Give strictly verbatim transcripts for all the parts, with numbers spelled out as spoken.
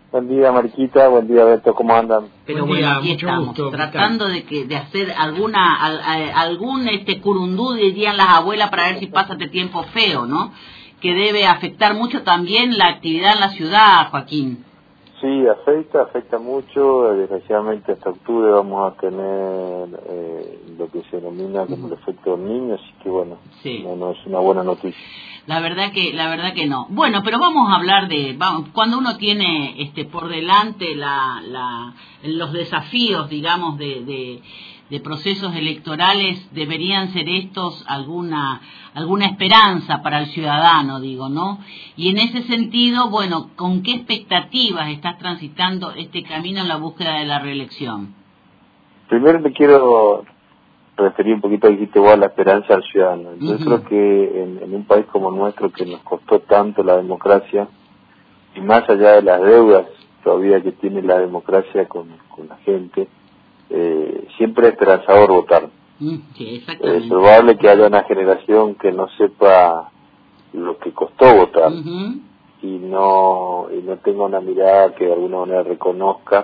Buen día, Mariquita, buen día, Beto, ¿cómo andan? Pero Buen día, bueno, aquí mucho estamos, gusto, tratando de que de hacer alguna al, a, algún este curundú, dirían las abuelas, para ver si pasa este tiempo feo, ¿no? Que debe afectar mucho también la actividad en la ciudad, Joaquín. Sí, afecta, afecta mucho. Desgraciadamente hasta octubre vamos a tener eh, lo que se denomina como el efecto del niño, así que bueno, Sí. no, no es una buena noticia. La verdad que la verdad que no. Bueno, pero vamos a hablar de vamos, cuando uno tiene este por delante la, la los desafíos, digamos, de, de de procesos electorales, deberían ser estos alguna alguna esperanza para el ciudadano, digo, ¿no? Y en ese sentido, bueno, ¿con qué expectativas estás transitando este camino en la búsqueda de la reelección? Primero te quiero referir un poquito, dijiste vos, a la esperanza al ciudadano. Yo Uh-huh. creo que en, en un país como nuestro, que nos costó tanto la democracia, y más allá de las deudas todavía que tiene la democracia con, con la gente, eh, siempre es esperanzador votar. Mm, sí, exactamente. Es probable que haya una generación que no sepa lo que costó votar Uh-huh. y no y no tenga una mirada que de alguna manera reconozca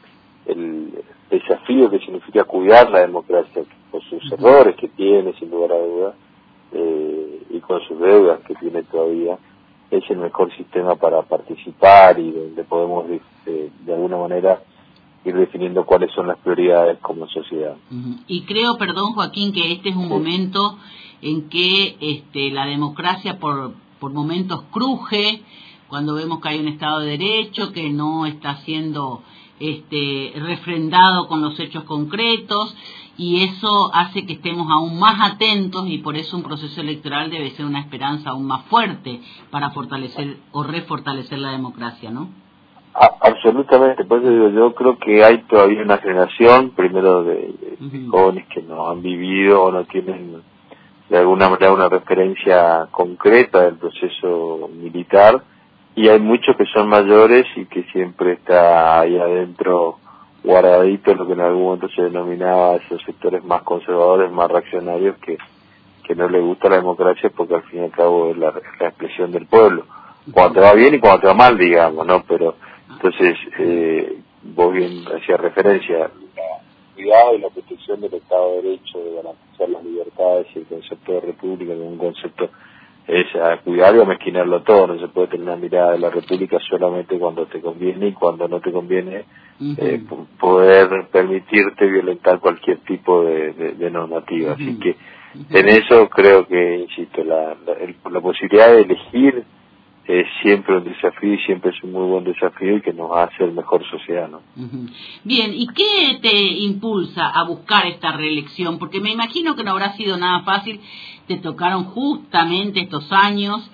el desafío que significa cuidar la democracia, con sus uh-huh. errores que tiene, sin lugar a dudas, eh, y con sus deudas que tiene todavía. Es el mejor sistema para participar y donde podemos de, de, de alguna manera ir definiendo cuáles son las prioridades como sociedad. Uh-huh. Y creo, perdón, Joaquín, que este es un sí. momento en que este, la democracia por, por momentos cruje, cuando vemos que hay un Estado de Derecho que no está siendo este, refrendado con los hechos concretos, y eso hace que estemos aún más atentos, y por eso un proceso electoral debe ser una esperanza aún más fuerte para fortalecer o refortalecer la democracia, ¿no? A, absolutamente, por eso digo, yo creo que hay todavía una generación, primero de, de uh-huh. jóvenes que no han vivido o no tienen de alguna manera una referencia concreta del proceso militar, y hay muchos que son mayores y que siempre está ahí adentro guardadito lo que en algún momento se denominaba esos sectores más conservadores, más reaccionarios, que, que no les gusta la democracia porque al fin y al cabo es la, la expresión del pueblo, cuando te va bien y cuando te va mal, digamos, ¿no? Pero entonces, eh, vos bien hacías referencia, el cuidado y la protección del Estado de Derecho, de garantizar las libertades y el concepto de república como un concepto es a cuidar y a mezquinarlo todo. No se puede tener una mirada de la república solamente cuando te conviene, y cuando no te conviene uh-huh. eh, p- poder permitirte violentar cualquier tipo de, de, de normativa. Uh-huh. Así que uh-huh. en eso creo que, insisto, la, la, el, la posibilidad de elegir es siempre un desafío, y siempre es un muy buen desafío, y que nos va a hacer mejor sociedad, ¿no? Uh-huh. Bien, ¿y qué te impulsa a buscar esta reelección? Porque me imagino que no habrá sido nada fácil. Te tocaron justamente estos años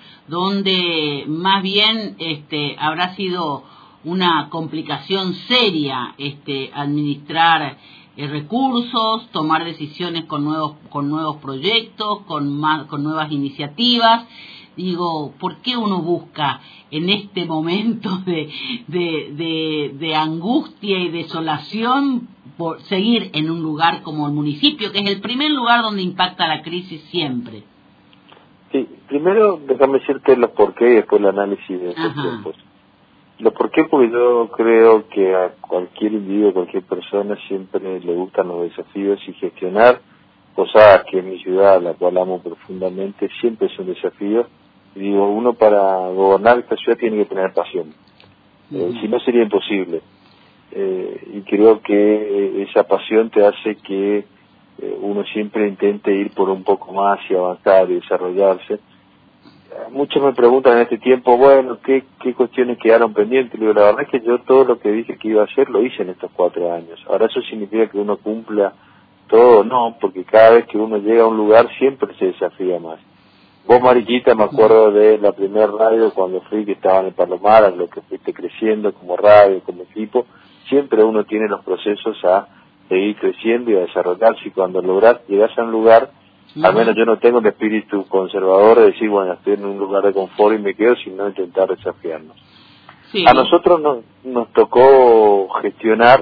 donde más bien este habrá sido una complicación seria este administrar eh, recursos, tomar decisiones con nuevos con nuevos proyectos, con más con nuevas iniciativas. Digo, ¿por qué uno busca en este momento de, de, de, de angustia y desolación por seguir en un lugar como el municipio, que es el primer lugar donde impacta la crisis siempre? Sí, primero déjame decirte los por qué y después el análisis de esos tiempos. Los por qué, porque yo creo que a cualquier individuo, cualquier persona siempre le gustan los desafíos, y gestionar Posadas, que es mi ciudad, la cual amo profundamente, siempre es un desafío. Y digo, uno para gobernar esta ciudad tiene que tener pasión, eh, uh-huh. si no sería imposible, eh, y creo que esa pasión te hace que eh, uno siempre intente ir por un poco más y avanzar y desarrollarse. Muchos me preguntan en este tiempo, bueno, ¿qué, qué cuestiones quedaron pendientes? Y digo, la verdad es que yo todo lo que dije que iba a hacer lo hice en estos cuatro años. Ahora, ¿eso significa que uno cumpla todo? No, porque cada vez que uno llega a un lugar siempre se desafía más. Vos, Mariquita, me acuerdo de la primera radio cuando fui, que estaba en el Palomar, a lo que fuiste creciendo como radio, como equipo. Siempre uno tiene los procesos a seguir creciendo y a desarrollarse, y cuando lográs, llegás a un lugar, uh-huh. al menos yo no tengo el espíritu conservador de decir, bueno, estoy en un lugar de confort y me quedo, sino intentar desafiarnos. Sí. A nosotros nos, nos tocó gestionar,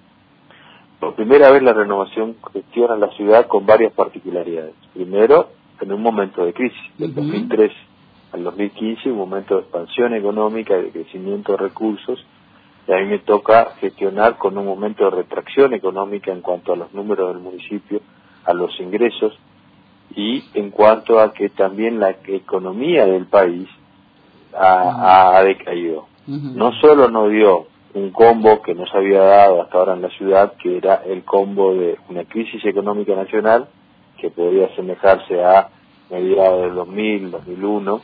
por primera vez la Renovación gestiona la ciudad con varias particularidades. Primero, en un momento de crisis, del uh-huh. dos mil tres al dos mil quince, un momento de expansión económica y de crecimiento de recursos, y a mí me toca gestionar con un momento de retracción económica en cuanto a los números del municipio, a los ingresos, y en cuanto a que también la economía del país ha, ha decaído. Uh-huh. No solo nos dio un combo que no se había dado hasta ahora en la ciudad, que era el combo de una crisis económica nacional, que podría asemejarse a mediados del dos mil, dos mil uno,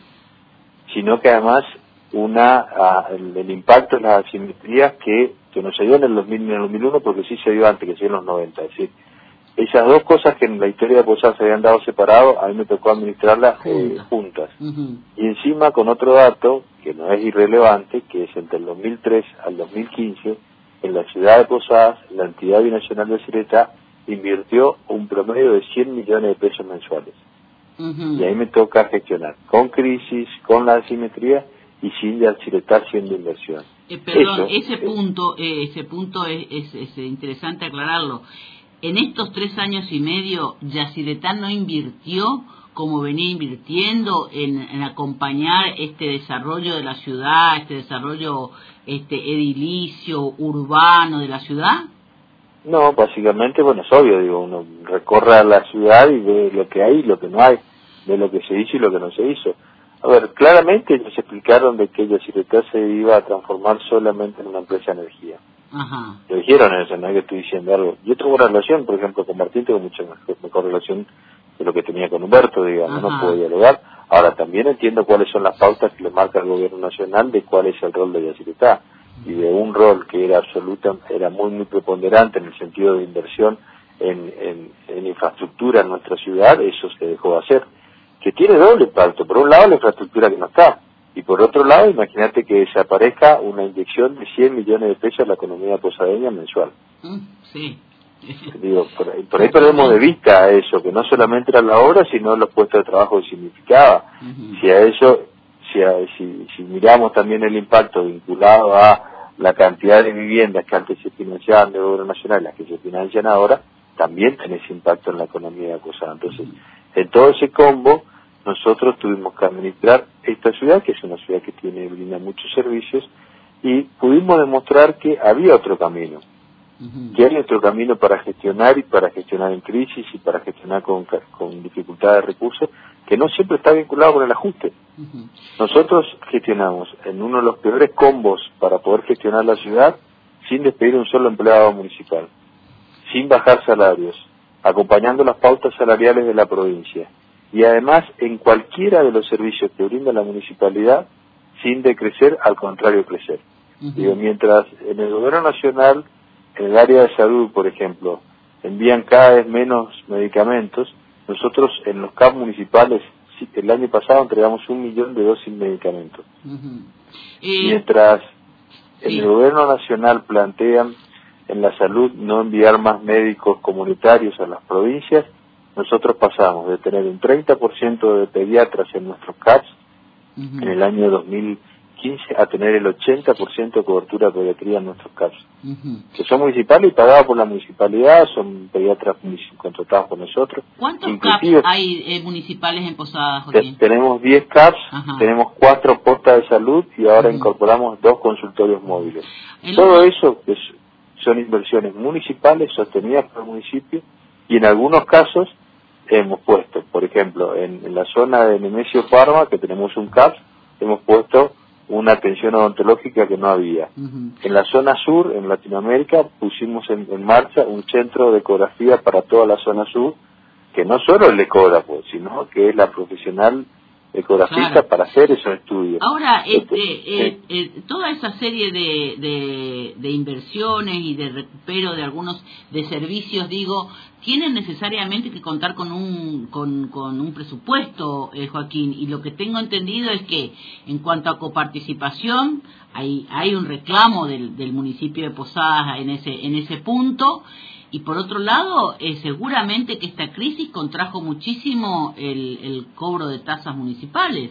sino que además una a, el, el impacto en las asimetrías que, que no se dio en el dos mil y en el dos mil uno, porque sí se dio antes, que se dio en los noventa. Es decir, esas dos cosas que en la historia de Posadas se habían dado separados, a mí me tocó administrarlas eh, juntas. Uh-huh. Y encima con otro dato, que no es irrelevante, que es entre el dos mil tres al dos mil quince, en la ciudad de Posadas, la entidad binacional de Yacyretá invirtió un promedio de cien millones de pesos mensuales. Uh-huh. Y ahí me toca gestionar, con crisis, con la asimetría y sin Yacyretá siendo inversión. Eh, perdón, Eso, ese eh, punto, eh, ese punto es, es, es interesante aclararlo. En estos tres años y medio, Yacyretá no invirtió como venía invirtiendo en, en acompañar este desarrollo de la ciudad, este desarrollo este edilicio, urbano de la ciudad. No, básicamente, bueno, es obvio, digo, uno recorre a la ciudad y ve lo que hay y lo que no hay, ve lo que se hizo y lo que no se hizo. A ver, claramente ellos explicaron de que Yacyretá se iba a transformar solamente en una empresa de energía. Ajá. Lo dijeron eso, no es que estoy diciendo algo. Yo tengo una relación, por ejemplo, con Martín, tengo mucha mejor, mejor relación de lo que tenía con Humberto, digamos, Ajá. no puedo dialogar. Ahora, también entiendo cuáles son las pautas que le marca el gobierno nacional de cuál es el rol de Yacyretá. Y de un rol que era absoluta, era muy, muy preponderante en el sentido de inversión en, en, en infraestructura en nuestra ciudad, eso se dejó de hacer. Que tiene doble impacto. Por un lado, la infraestructura que no está. Y por otro lado, imagínate que desaparezca una inyección de cien millones de pesos a la economía posadeña mensual. Mm, sí. Digo, por ahí, por ahí perdemos de vista eso, que no solamente era la obra, sino los puestos de trabajo que significaba. Uh-huh. Si a eso, si, a, si, si miramos también el impacto vinculado a la cantidad de viviendas que antes se financiaban de obra nacional y las que se financian ahora, también tiene ese impacto en la economía de Posada. Entonces, en todo ese combo, nosotros tuvimos que administrar esta ciudad, que es una ciudad que tiene brinda muchos servicios, y pudimos demostrar que había otro camino, uh-huh. que hay otro camino para gestionar y para gestionar en crisis y para gestionar con, con dificultad de recursos, que no siempre está vinculado con el ajuste. Uh-huh. Nosotros gestionamos en uno de los peores combos para poder gestionar la ciudad sin despedir un solo empleado municipal, sin bajar salarios, acompañando las pautas salariales de la provincia, y además en cualquiera de los servicios que brinda la municipalidad sin decrecer, al contrario crecer. Uh-huh. Digo, mientras en el gobierno nacional, en el área de salud, por ejemplo, envían cada vez menos medicamentos, nosotros en los C A P municipales el año pasado entregamos un millón de dosis de medicamentos. Uh-huh. y... Mientras sí. en el gobierno nacional plantean en la salud no enviar más médicos comunitarios a las provincias, nosotros pasamos de tener un treinta por ciento de pediatras en nuestros C A Ps uh-huh. en el año dos mil quince a tener el ochenta por ciento de cobertura de pediatría en nuestros C A Ps, uh-huh. que son municipales y pagados por la municipalidad, son pediatras contratados por nosotros. ¿Cuántos C A Ps hay eh, municipales en Posadas, Joaquín? Tenemos diez C A Ps, uh-huh. tenemos cuatro postas de salud y ahora uh-huh. incorporamos dos consultorios móviles. El Todo otro... eso es, son inversiones municipales sostenidas por el municipio, y en algunos casos hemos puesto, por ejemplo, en, en la zona de Nemesio Parma, que tenemos un C A P S, hemos puesto una atención odontológica que no había. Uh-huh. En la zona sur, en Latinoamérica, pusimos en, en marcha un centro de ecografía para toda la zona sur, que no solo el ecógrafo, sino que es la profesional ecografista claro. para hacer esos estudios. Ahora, este, eh, eh, eh, toda esa serie de, de, de inversiones y de recupero de algunos de servicios, digo, tienen necesariamente que contar con un con, con un presupuesto, eh, Joaquín, y lo que tengo entendido es que en cuanto a coparticipación hay hay un reclamo del, del municipio de Posadas en ese en ese punto. Y por otro lado, eh, seguramente que esta crisis contrajo muchísimo el, el cobro de tasas municipales.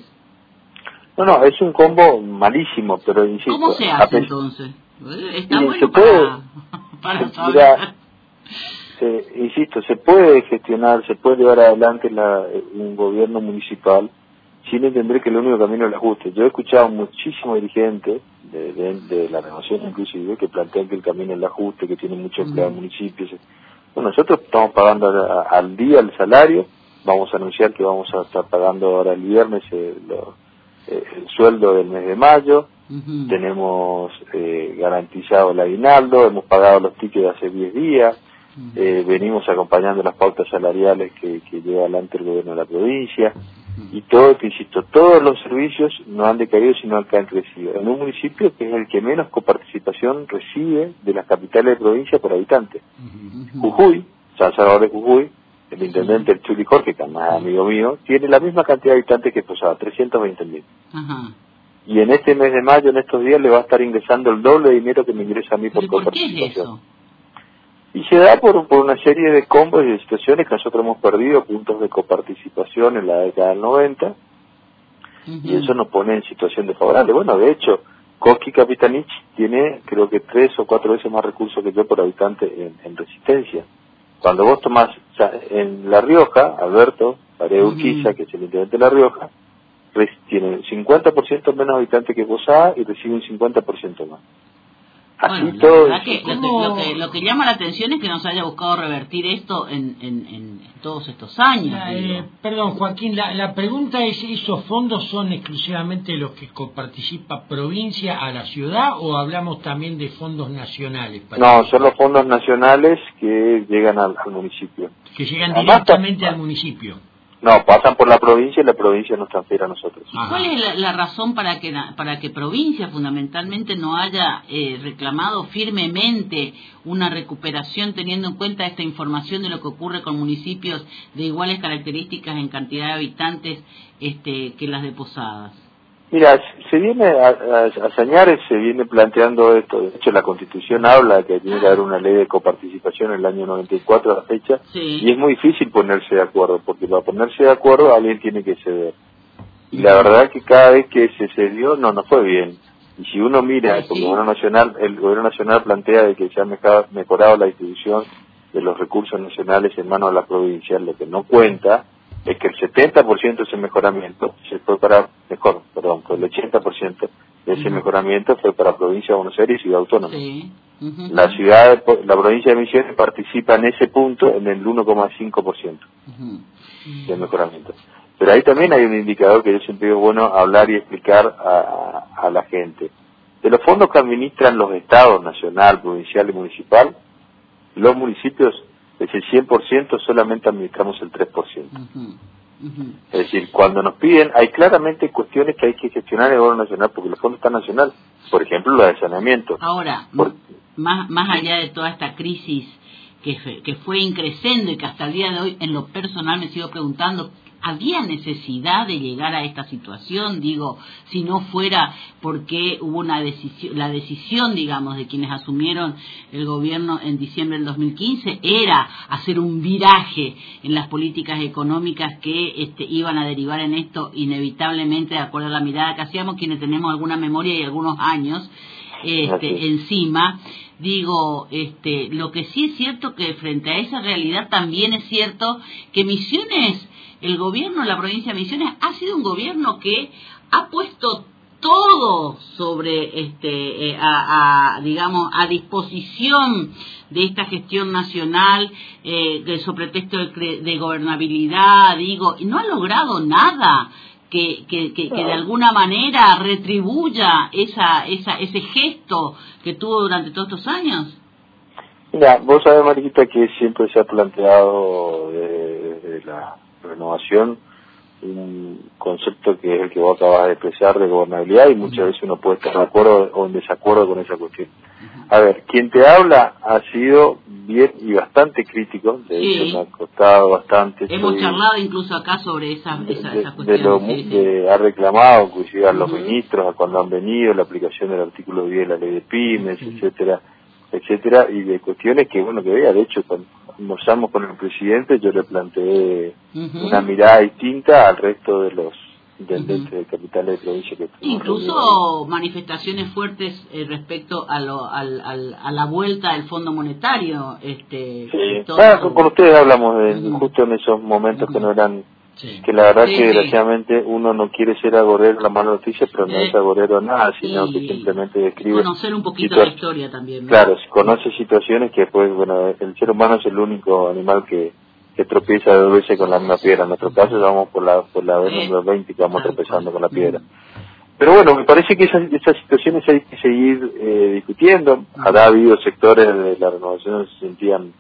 No, no, es un combo malísimo, pero insisto... ¿Cómo se hace entonces? Está y bueno se puede, para, para se, saber. Mira, se, insisto, se puede gestionar, se puede llevar adelante la, un gobierno municipal sin entender que el único camino es el ajuste. Yo he escuchado muchísimos dirigentes de, de, de la renovación inclusive que plantean que el camino es el ajuste, que tienen muchos empleados municipios. Bueno, nosotros estamos pagando a, al día el salario, vamos a anunciar que vamos a estar pagando ahora el viernes eh, lo, eh, el sueldo del mes de mayo, uh-huh. tenemos eh, garantizado el aguinaldo, hemos pagado los tickets hace diez días, uh-huh. eh, venimos acompañando las pautas salariales que, que lleva adelante el gobierno de la provincia, uh-huh. y todo, te insisto, todos los servicios no han decaído sino que han crecido. En un municipio que es el que menos coparticipación recibe de las capitales de provincia por habitante. Uh-huh. Jujuy, San Salvador de Jujuy, el intendente, el Chuli Jorge, que es más amigo mío, tiene la misma cantidad de habitantes que Posada, trescientos veinte mil. Uh-huh. Y en este mes de mayo, en estos días, le va a estar ingresando el doble de dinero que me ingresa a mí por coparticipación. ¿Por qué es eso? Y se da por, por una serie de combos y de situaciones que nosotros hemos perdido, puntos de coparticipación en la década del noventa, uh-huh. y eso nos pone en situación desfavorable. Bueno, de hecho, Koski Capitanich tiene, creo que tres o cuatro veces más recursos que yo por habitante en, en resistencia. Cuando vos tomás, o sea, en La Rioja, Alberto Paredes Urquiza, uh-huh. que es el intendente de La Rioja, tiene cincuenta por ciento menos habitantes que Posada y recibe un cincuenta por ciento más. Así bueno, todo. La que, lo, que, lo, que, lo que llama la atención es que no se haya buscado revertir esto en, en, en todos estos años. Eh, perdón, Joaquín, la, la pregunta es, ¿esos fondos son exclusivamente los que coparticipa provincia a la ciudad o hablamos también de fondos nacionales? Para no, son los fondos nacionales que llegan al, al municipio. Que llegan directamente Además, al municipio. No, pasan por la provincia y la provincia nos transfiere a nosotros. ¿Y cuál es la, la razón para que para que provincia fundamentalmente no haya eh, reclamado firmemente una recuperación teniendo en cuenta esta información de lo que ocurre con municipios de iguales características en cantidad de habitantes este, que las de Posadas? Mira, se viene a, a, a Sañares se viene planteando esto. De hecho, la Constitución habla que tiene que haber una ley de coparticipación en el año noventa y cuatro a la fecha, sí. y es muy difícil ponerse de acuerdo, porque para ponerse de acuerdo alguien tiene que ceder. Y la verdad que cada vez que se cedió, no, no fue bien. Y si uno mira, sí, el gobierno nacional, el gobierno nacional plantea de que se ha mejorado la distribución de los recursos nacionales en manos de la provincia, lo que no cuenta es que el setenta por ciento de ese mejoramiento se fue para, mejor, perdón, el ochenta por ciento de ese uh-huh. mejoramiento fue para provincia de Buenos Aires y Ciudad Autónoma. Sí. Uh-huh. La ciudad, la provincia de Misiones participa en ese punto en el uno coma cinco por ciento uh-huh. de mejoramiento. Pero ahí también hay un indicador que yo siempre digo bueno hablar y explicar a, a, a la gente. De los fondos que administran los estados, nacional, provincial y municipal, los municipios es el cien por ciento, solamente administramos el tres por ciento. Uh-huh. Uh-huh. Es decir, cuando nos piden, hay claramente cuestiones que hay que gestionar en el gobierno nacional, porque los fondos están nacionales. Por ejemplo, la de saneamiento. Ahora, Por... más, más allá de toda esta crisis que fue, que fue increciendo y que hasta el día de hoy, en lo personal, me sigo preguntando, ¿había necesidad de llegar a esta situación? Digo, si no fuera porque hubo una decisión, la decisión, digamos, de quienes asumieron el gobierno en diciembre del dos mil quince era hacer un viraje en las políticas económicas que este, iban a derivar en esto inevitablemente, de acuerdo a la mirada que hacíamos, quienes tenemos alguna memoria y algunos años este, encima. Digo, este, lo que sí es cierto que frente a esa realidad también es cierto que Misiones, el gobierno de la provincia de Misiones ha sido un gobierno que ha puesto todo sobre, este, eh, a, a, digamos, a disposición de esta gestión nacional, eh, de, sobre pretexto de, de gobernabilidad, digo, y no ha logrado nada que, que, que, que de alguna manera retribuya esa, esa, ese gesto que tuvo durante todos estos años. Mira, vos sabés, Mariquita, que siempre se ha planteado desde la renovación un concepto que es el que vos acabas de expresar de gobernabilidad y muchas veces uno puede estar de acuerdo o en desacuerdo con esa cuestión. A ver, quien te habla ha sido bien y bastante crítico, de sí. hecho me ha costado bastante. Hemos charlado incluso acá sobre esa, de, esa, de, esa cuestión. De lo, sí, sí. De, ha reclamado inclusive a los uh-huh. ministros, a cuando han venido, la aplicación del artículo diez de la ley de pymes, uh-huh. etcétera, etcétera, y de cuestiones que, bueno, que vea, de hecho, cuando almorzamos con el presidente, yo le planteé uh-huh. una mirada distinta al resto de los intendentes uh-huh. de capitales de provincia que incluso manifestaciones fuertes eh, respecto a lo al, al, a la vuelta del Fondo Monetario. este sí. Todo... ah, con, con ustedes hablamos de uh-huh. justo en esos momentos uh-huh. que no eran Sí. Que la verdad sí, que sí. desgraciadamente uno no quiere ser agorero la mala noticia, pero no Eh, es agorero nada, sino y que simplemente describe... conocer un poquito situa- la historia también, ¿no? Claro, conoce situaciones que pues, bueno, el ser humano es el único animal que, que tropieza dos veces con la misma piedra. En nuestro caso vamos por la, por la vez Eh, número veinte que vamos tal tropezando cual. con la piedra. Mm. Pero bueno, me parece que esas, esas situaciones hay que seguir eh, discutiendo. Habrá habido sectores de la renovación que se sentían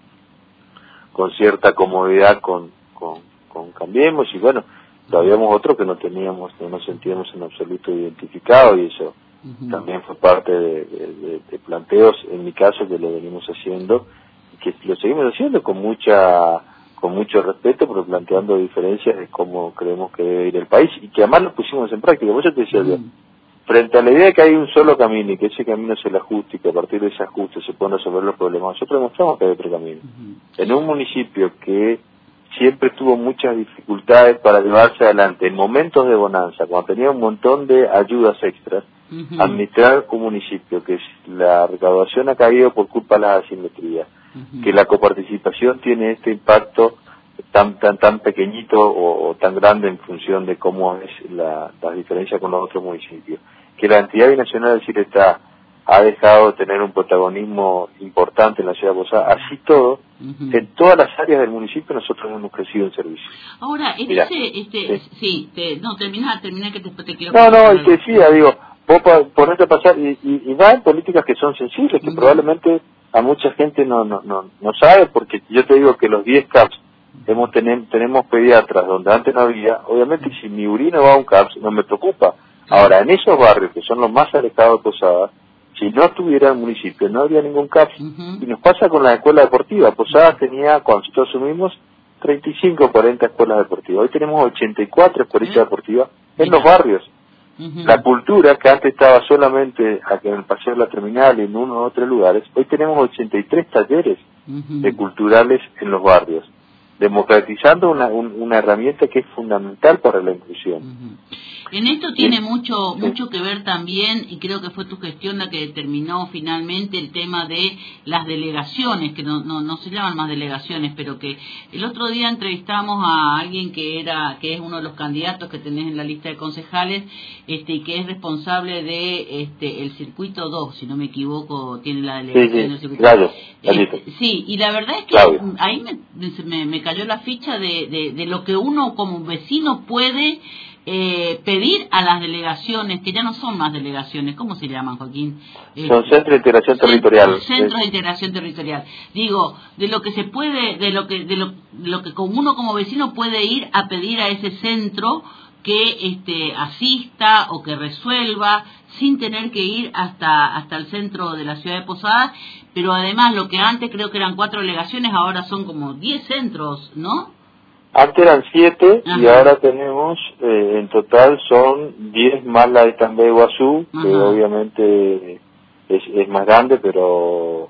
con cierta comodidad con, con, con Cambiemos, y bueno, habíamos otros que no teníamos, que no sentíamos en absoluto identificado, y eso Uh-huh. también fue parte de, de, de, de planteos, en mi caso, que lo venimos haciendo, y que lo seguimos haciendo con mucha con mucho respeto, pero planteando diferencias de cómo creemos que debe ir el país, y que además lo pusimos en práctica. Por eso te decía, Uh-huh. frente a la idea de que hay un solo camino y que ese camino es el ajuste y que a partir de ese ajuste se pueden resolver los problemas, nosotros demostramos que hay otro camino. Uh-huh. En un municipio que siempre tuvo muchas dificultades para llevarse adelante en momentos de bonanza, cuando tenía un montón de ayudas extras, Uh-huh. administrar un municipio que la recaudación ha caído por culpa de las asimetrías, Uh-huh. que la coparticipación tiene este impacto tan tan tan pequeñito o, o tan grande en función de cómo es la, la diferencia con los otros municipios, que la entidad binacional del Ciretá ha dejado de tener un protagonismo importante en la ciudad de Posadas, así todo, Uh-huh. en todas las áreas del municipio nosotros hemos crecido en servicio. Ahora, en Mirá, ese, este, sí. sí, te, no, termina, termina que después te quiero... No, no, comentar y te algo. decía, digo, vos pa- ponete a pasar, y, y, y va en políticas que son sensibles, que Ujú. probablemente a mucha gente no no no, no sabe, porque yo te digo que los diez C A P S, hemos tenem- tenemos pediatras donde antes no había, obviamente si mi urina va a un C A P S no me preocupa. Ahora, en esos barrios que son los más alejados de Posadas, si no estuviera el municipio no habría ningún C A P S. Ujú. Y nos pasa con la escuela deportiva. Posadas tenía, cuando nosotros asumimos, treinta y cinco o cuarenta escuelas deportivas. Hoy tenemos ochenta y cuatro escuelitas ¿Eh? deportivas en Mira. los barrios. Ujú. La cultura, que antes estaba solamente aquí en el Paseo de la Terminal y en uno u otros lugares, hoy tenemos ochenta y tres talleres Ujú. de culturales en los barrios, democratizando una, un- una herramienta que es fundamental para la inclusión. Ujú. En esto tiene Sí. mucho Sí. mucho que ver también, y creo que fue tu gestión la que determinó finalmente el tema de las delegaciones, que no, no, no se llaman más delegaciones, pero que el otro día entrevistamos a alguien que era que es uno de los candidatos que tenés en la lista de concejales, este, y que es responsable de este el circuito dos, si no me equivoco, tiene la Sí, delegación sí, del circuito claro, Este, sí, y la verdad es que Claudio. ahí me, me, me cayó la ficha de, de, de lo que uno como vecino puede eh, pedir a las delegaciones, que ya no son más delegaciones, ¿cómo se llaman, Joaquín? Son Este, centros de integración cent- territorial. Centros de Es- integración territorial. Digo, de lo que se puede, de lo que, de lo, de lo que como uno como vecino puede ir a pedir a ese centro que este asista o que resuelva sin tener que ir hasta hasta el centro de la ciudad de Posadas, pero además lo que antes creo que eran cuatro delegaciones, ahora son como diez centros, ¿no? Antes eran siete y Ajá. ahora tenemos, eh, en total son diez más la de Tambay Guazú, que Ajá. obviamente es, es más grande, pero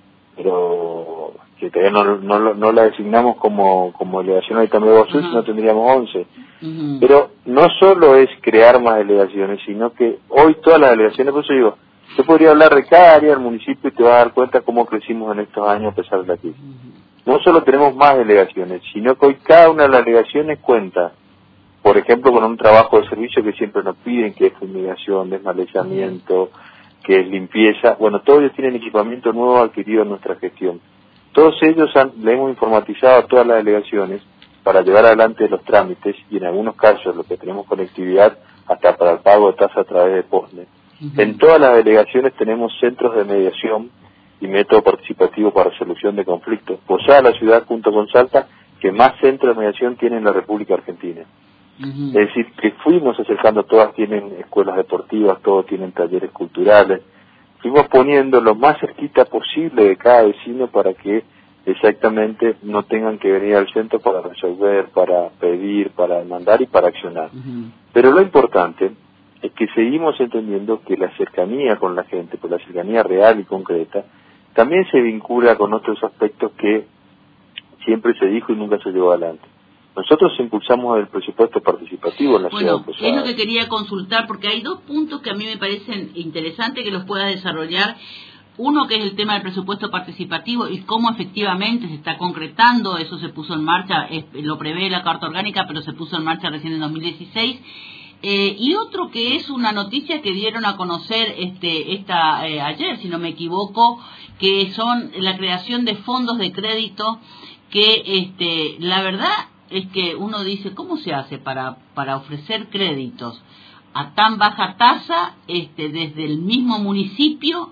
pero que todavía no, no, lo- no la designamos como, como delegación de Tambay Guazú, Ajá. sino tendríamos once. Ujú. Pero no solo es crear más delegaciones, sino que hoy todas las delegaciones, por eso digo, yo podría hablar de cada área del municipio y te vas a dar cuenta cómo crecimos en estos años a pesar de la crisis. No solo tenemos más delegaciones, sino que hoy cada una de las delegaciones cuenta, por ejemplo, con un trabajo de servicio que siempre nos piden, que es fumigación, desmalezamiento, que es limpieza. Bueno, todos ellos tienen equipamiento nuevo adquirido en nuestra gestión. Todos ellos han, le hemos informatizado a todas las delegaciones para llevar adelante los trámites y en algunos casos, lo que tenemos conectividad, hasta para el pago de tasa a través de POSNE. Ujú. En todas las delegaciones tenemos centros de mediación y método participativo para resolución de conflictos. Posadas, la ciudad junto con Salta, que más centros de mediación tiene en la República Argentina. Ujú. Es decir, que fuimos acercando, todas tienen escuelas deportivas, todos tienen talleres culturales. Fuimos poniendo lo más cerquita posible de cada vecino para que exactamente no tengan que venir al centro para resolver, para pedir, para demandar y para accionar. Ujú. Pero lo importante es que seguimos entendiendo que la cercanía con la gente, pues la cercanía real y concreta, también se vincula con otros aspectos que siempre se dijo y nunca se llevó adelante. Nosotros impulsamos el presupuesto participativo en la ciudad Bueno, de es lo Posadas. que quería consultar, porque hay dos puntos que a mí me parecen interesantes que los pueda desarrollar. Uno que es el tema del presupuesto participativo y cómo efectivamente se está concretando, eso se puso en marcha, es, lo prevé la Carta Orgánica, pero se puso en marcha recién en dos mil dieciséis. Eh, y otro que es una noticia que dieron a conocer este, esta eh, ayer, si no me equivoco, que son la creación de fondos de crédito que este, la verdad es que uno dice, ¿cómo se hace para, para ofrecer créditos a tan baja tasa este, desde el mismo municipio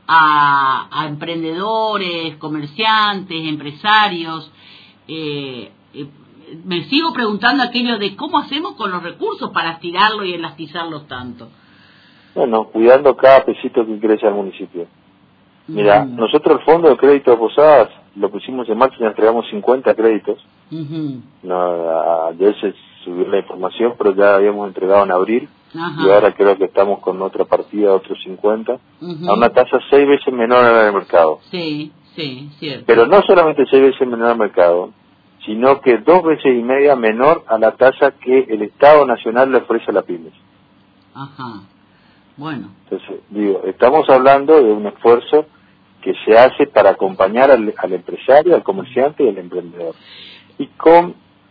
a, a emprendedores, comerciantes, empresarios? Eh, eh, me sigo preguntando aquello de cómo hacemos con los recursos para estirarlos y elastizarlos tanto. Bueno, cuidando cada pesito que ingresa al municipio. Mira, mm. nosotros el Fondo de Crédito de Posadas lo pusimos en marcha y entregamos cincuenta créditos. Uh-huh. No, ayer se subió la información, pero ya habíamos entregado en abril. Uh-huh. Y ahora creo que estamos con otra partida, otros cincuenta, uh-huh. a una tasa seis veces menor a la del mercado. Sí, sí, cierto. Pero no solamente seis veces menor al mercado, sino que dos veces y media menor a la tasa que el Estado Nacional le ofrece a la pymes. Ajá, bueno. Entonces, digo, estamos hablando de un esfuerzo que se hace para acompañar al, al empresario, al comerciante y al emprendedor. Y con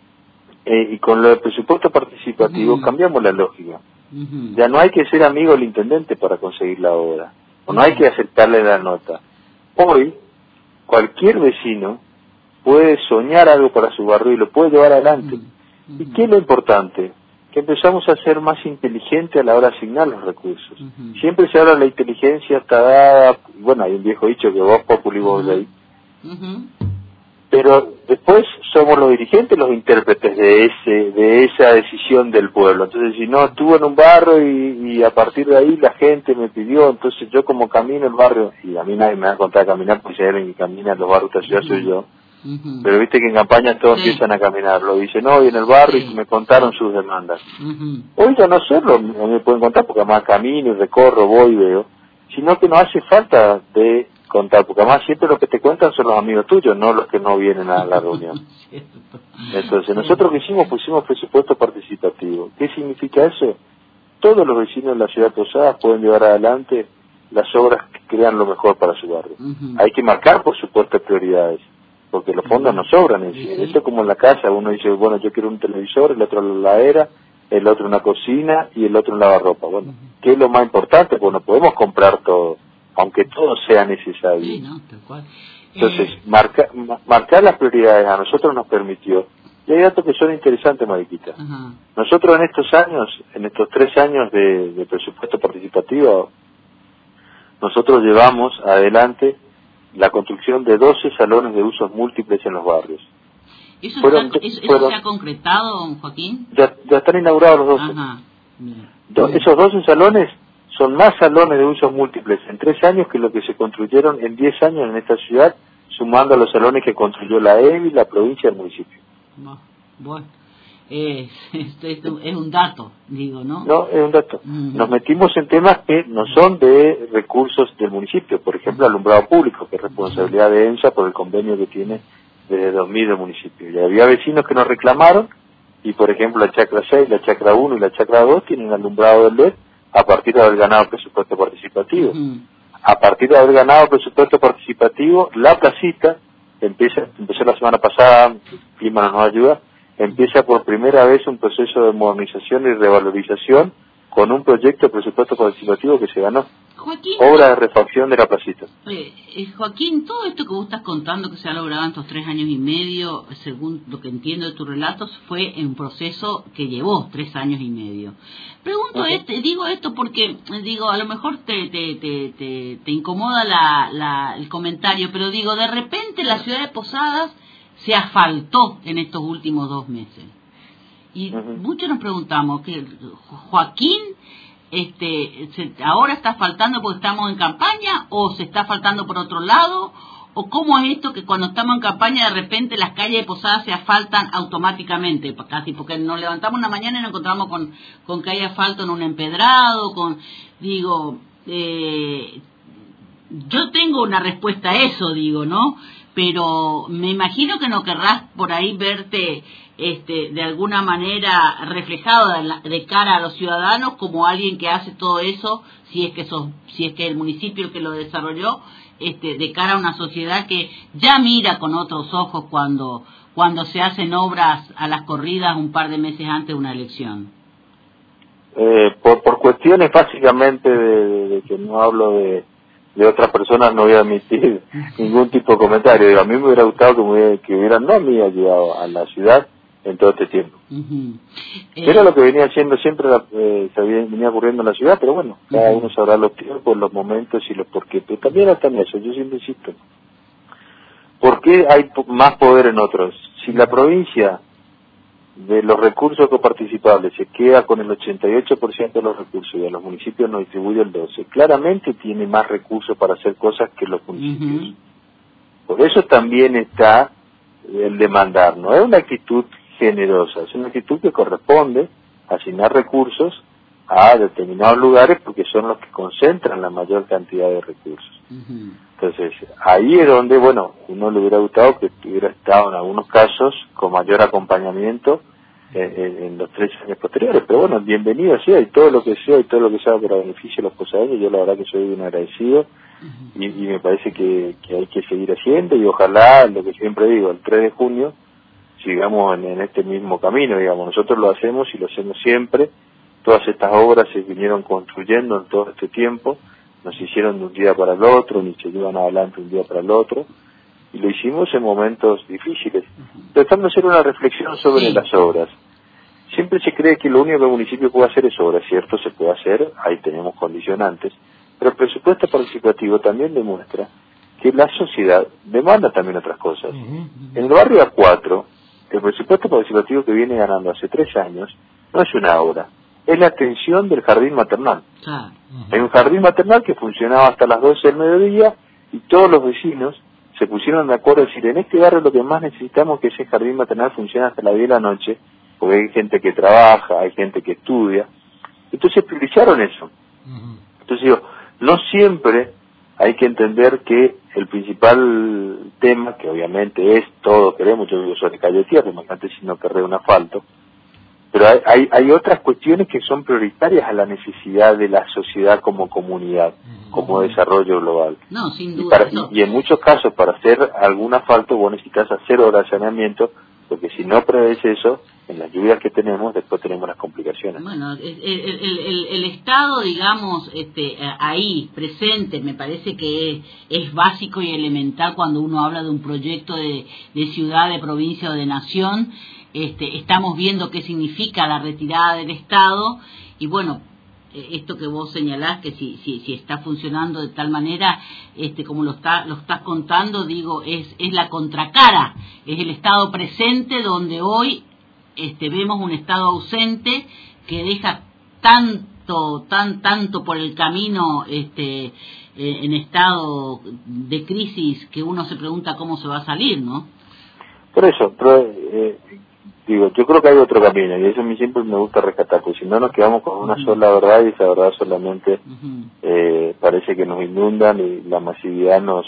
eh, y con lo del presupuesto participativo uh-huh. cambiamos la lógica. Uh-huh. Ya no hay que ser amigo del intendente para conseguir la obra, o no uh-huh. hay que aceptarle la nota. Hoy, cualquier vecino puede soñar algo para su barrio y lo puede llevar adelante. Uh-huh. ¿Y qué es lo importante? Que empezamos a ser más inteligentes a la hora de asignar los recursos. Uh-huh. Siempre se habla de la inteligencia está dada, bueno, hay un viejo dicho que vos populi vos ley, uh-huh. pero después somos los dirigentes los intérpretes de ese de esa decisión del pueblo. Entonces, si no estuve en un barrio y, y a partir de ahí la gente me pidió, entonces yo como camino el barrio, y a mí nadie me va a contar a caminar porque si hay alguien que camina en los barrios de esta ciudad uh-huh. soy yo, uh-huh. pero viste que en campaña todos sí. empiezan a caminar, lo dicen hoy en el barrio sí. y me contaron sus demandas. Uh-huh. Hoy ya no solo no me pueden contar porque además camino y recorro, voy y veo, sino que no hace falta de contar, porque además siempre los que te cuentan son los amigos tuyos, no los que no vienen a la reunión. Entonces nosotros que hicimos pusimos presupuesto participativo. ¿Qué significa eso? Todos los vecinos de la ciudad de Posadas pueden llevar adelante las obras que crean lo mejor para su barrio. Uh-huh. Hay que marcar por supuesto prioridades, porque los fondos no sobran en sí. Esto es como en la casa, uno dice, bueno, yo quiero un televisor, el otro la heladera, el otro una cocina y el otro un lavarropa. Bueno, uh-huh. ¿qué es lo más importante? Pues no podemos comprar todo, aunque todo sea necesario. Sí, no, tal cual. Entonces, eh... marca, ma- marcar las prioridades a nosotros nos permitió. Y hay datos que son interesantes, Mariquita. Uh-huh. Nosotros en estos años, en estos tres años de, de presupuesto participativo, nosotros llevamos adelante la construcción de doce salones de usos múltiples en los barrios. ¿Eso, fueron, está, eso, fueron, ¿eso se ha concretado, don Joaquín? Ya, ya están inaugurados los doce. Ajá. Do, esos doce salones son más salones de usos múltiples en tres años que lo que se construyeron en diez años en esta ciudad, sumando a los salones que construyó la E B I, la provincia y el municipio. No, bueno, eh, esto, esto es un dato, digo, ¿no? No, es un dato. Uh-huh. Nos metimos en temas que no son de recursos del municipio, por ejemplo, alumbrado público, que es responsabilidad de EMSA por el convenio que tiene desde dos mil del municipio. Y había vecinos que nos reclamaron, y por ejemplo la chacra seis, la chacra uno y la chacra dos tienen alumbrado del L E D a partir de haber ganado presupuesto participativo. Uh-huh. A partir de haber ganado presupuesto participativo, la placita empieza, empezó la semana pasada, el clima no nos ayuda, empieza por primera vez un proceso de modernización y revalorización con un proyecto de presupuesto participativo que se ganó. Joaquín, obra de refacción de la placita. Eh, eh, Joaquín, todo esto que vos estás contando que se ha logrado en estos tres años y medio, según lo que entiendo de tus relatos, fue un proceso que llevó tres años y medio. Pregunto, uh-huh. este, digo esto porque, digo, a lo mejor te, te, te, te, te incomoda la, la, el comentario, pero digo, de repente la ciudad de Posadas se asfaltó en estos últimos dos meses. Y uh-huh. muchos nos preguntamos, que Joaquín, este, se, ahora está faltando porque estamos en campaña, o se está faltando por otro lado, o cómo es esto que cuando estamos en campaña de repente las calles de Posadas se asfaltan automáticamente, casi porque nos levantamos una mañana y nos encontramos con, con que hay asfalto en un empedrado, con, digo, eh, yo tengo tengo una respuesta a eso, digo, ¿no? Pero me imagino que no querrás por ahí verte este, de alguna manera reflejado de, la, de cara a los ciudadanos como alguien que hace todo eso, si es que sos, si es que el municipio que lo desarrolló, este, de cara a una sociedad que ya mira con otros ojos cuando cuando se hacen obras a las corridas un par de meses antes de una elección. Eh, por, por cuestiones básicamente de, de, de que no hablo de, de otras personas, no voy a emitir ningún tipo de comentario. Digo, a mí me hubiera gustado que, me hubiera, que hubieran no me hubiera llegado a la ciudad en todo este tiempo. Uh-huh. eh, Era lo que venía haciendo siempre, eh, se venía ocurriendo en la ciudad, pero bueno, cada uh-huh. uno sabrá los tiempos, los momentos y los por qué. Pero también hasta en eso, yo siempre insisto. ¿Por qué hay más poder en otros? Si la provincia de los recursos coparticipables se queda con el ochenta y ocho por ciento de los recursos y a los municipios nos distribuye el doce por ciento, claramente tiene más recursos para hacer cosas que los municipios. Uh-huh. Por eso también está el demandar, no es una actitud generosa, es una actitud que corresponde a asignar recursos a determinados lugares porque son los que concentran la mayor cantidad de recursos. Uh-huh. Entonces, ahí es donde, bueno, uno le hubiera gustado que hubiera estado en algunos casos con mayor acompañamiento en, en, en los tres años posteriores, pero bueno, bienvenido sea, y todo lo que sea, y todo lo que sea para beneficio de los posadeños, yo la verdad que soy un agradecido, uh-huh. y, y me parece que, que hay que seguir haciendo, y ojalá, lo que siempre digo, el tres de junio, sigamos en, en este mismo camino, digamos, nosotros lo hacemos y lo hacemos siempre, todas estas obras se vinieron construyendo en todo este tiempo, no se hicieron de un día para el otro, ni se llevan adelante un día para el otro, y lo hicimos en momentos difíciles, tratando de hacer una reflexión sobre sí. las obras. Siempre se cree que lo único que el municipio puede hacer es obras, cierto, se puede hacer, ahí tenemos condicionantes, pero el presupuesto participativo también demuestra que la sociedad demanda también otras cosas. Uh-huh, uh-huh. En el barrio A cuatro, el presupuesto participativo que viene ganando hace tres años no es una obra, es la atención del jardín maternal. Ah, uh-huh. Hay un jardín maternal que funcionaba hasta las doce del mediodía y todos los vecinos se pusieron de acuerdo a decir, en este barrio lo que más necesitamos es que ese jardín maternal funcione hasta las diez de la noche, porque hay gente que trabaja, hay gente que estudia. Entonces priorizaron eso. Uh-huh. Entonces digo, no siempre hay que entender que el principal tema, que obviamente es todo, queremos, yo vivo sobre calle de tierra, imagínate si no querré un asfalto, pero hay, hay, hay otras cuestiones que son prioritarias a la necesidad de la sociedad como comunidad, como desarrollo global. No, sin duda. Y, para, no. y, y en muchos casos, para hacer algún asfalto, vos necesitas hacer obras de saneamiento, porque si no prevés eso, en las lluvias que tenemos, después tenemos las complicaciones. Bueno, el, el, el, el Estado, digamos, este, ahí, presente, me parece que es, es básico y elemental cuando uno habla de un proyecto de, de ciudad, de provincia o de nación. Este, estamos viendo qué significa la retirada del Estado y bueno, esto que vos señalás que si, si, si está funcionando de tal manera este, como lo está lo estás contando, digo, es, es la contracara, es el Estado presente donde hoy este, vemos un Estado ausente que deja tanto, tan, tanto por el camino este, eh, en estado de crisis que uno se pregunta cómo se va a salir, ¿no? Por eso, pero, eh, digo, yo creo que hay otro camino y eso a mí siempre me gusta rescatar, porque si no nos quedamos con una uh-huh. sola verdad y esa verdad solamente uh-huh. eh, parece que nos inundan y la masividad nos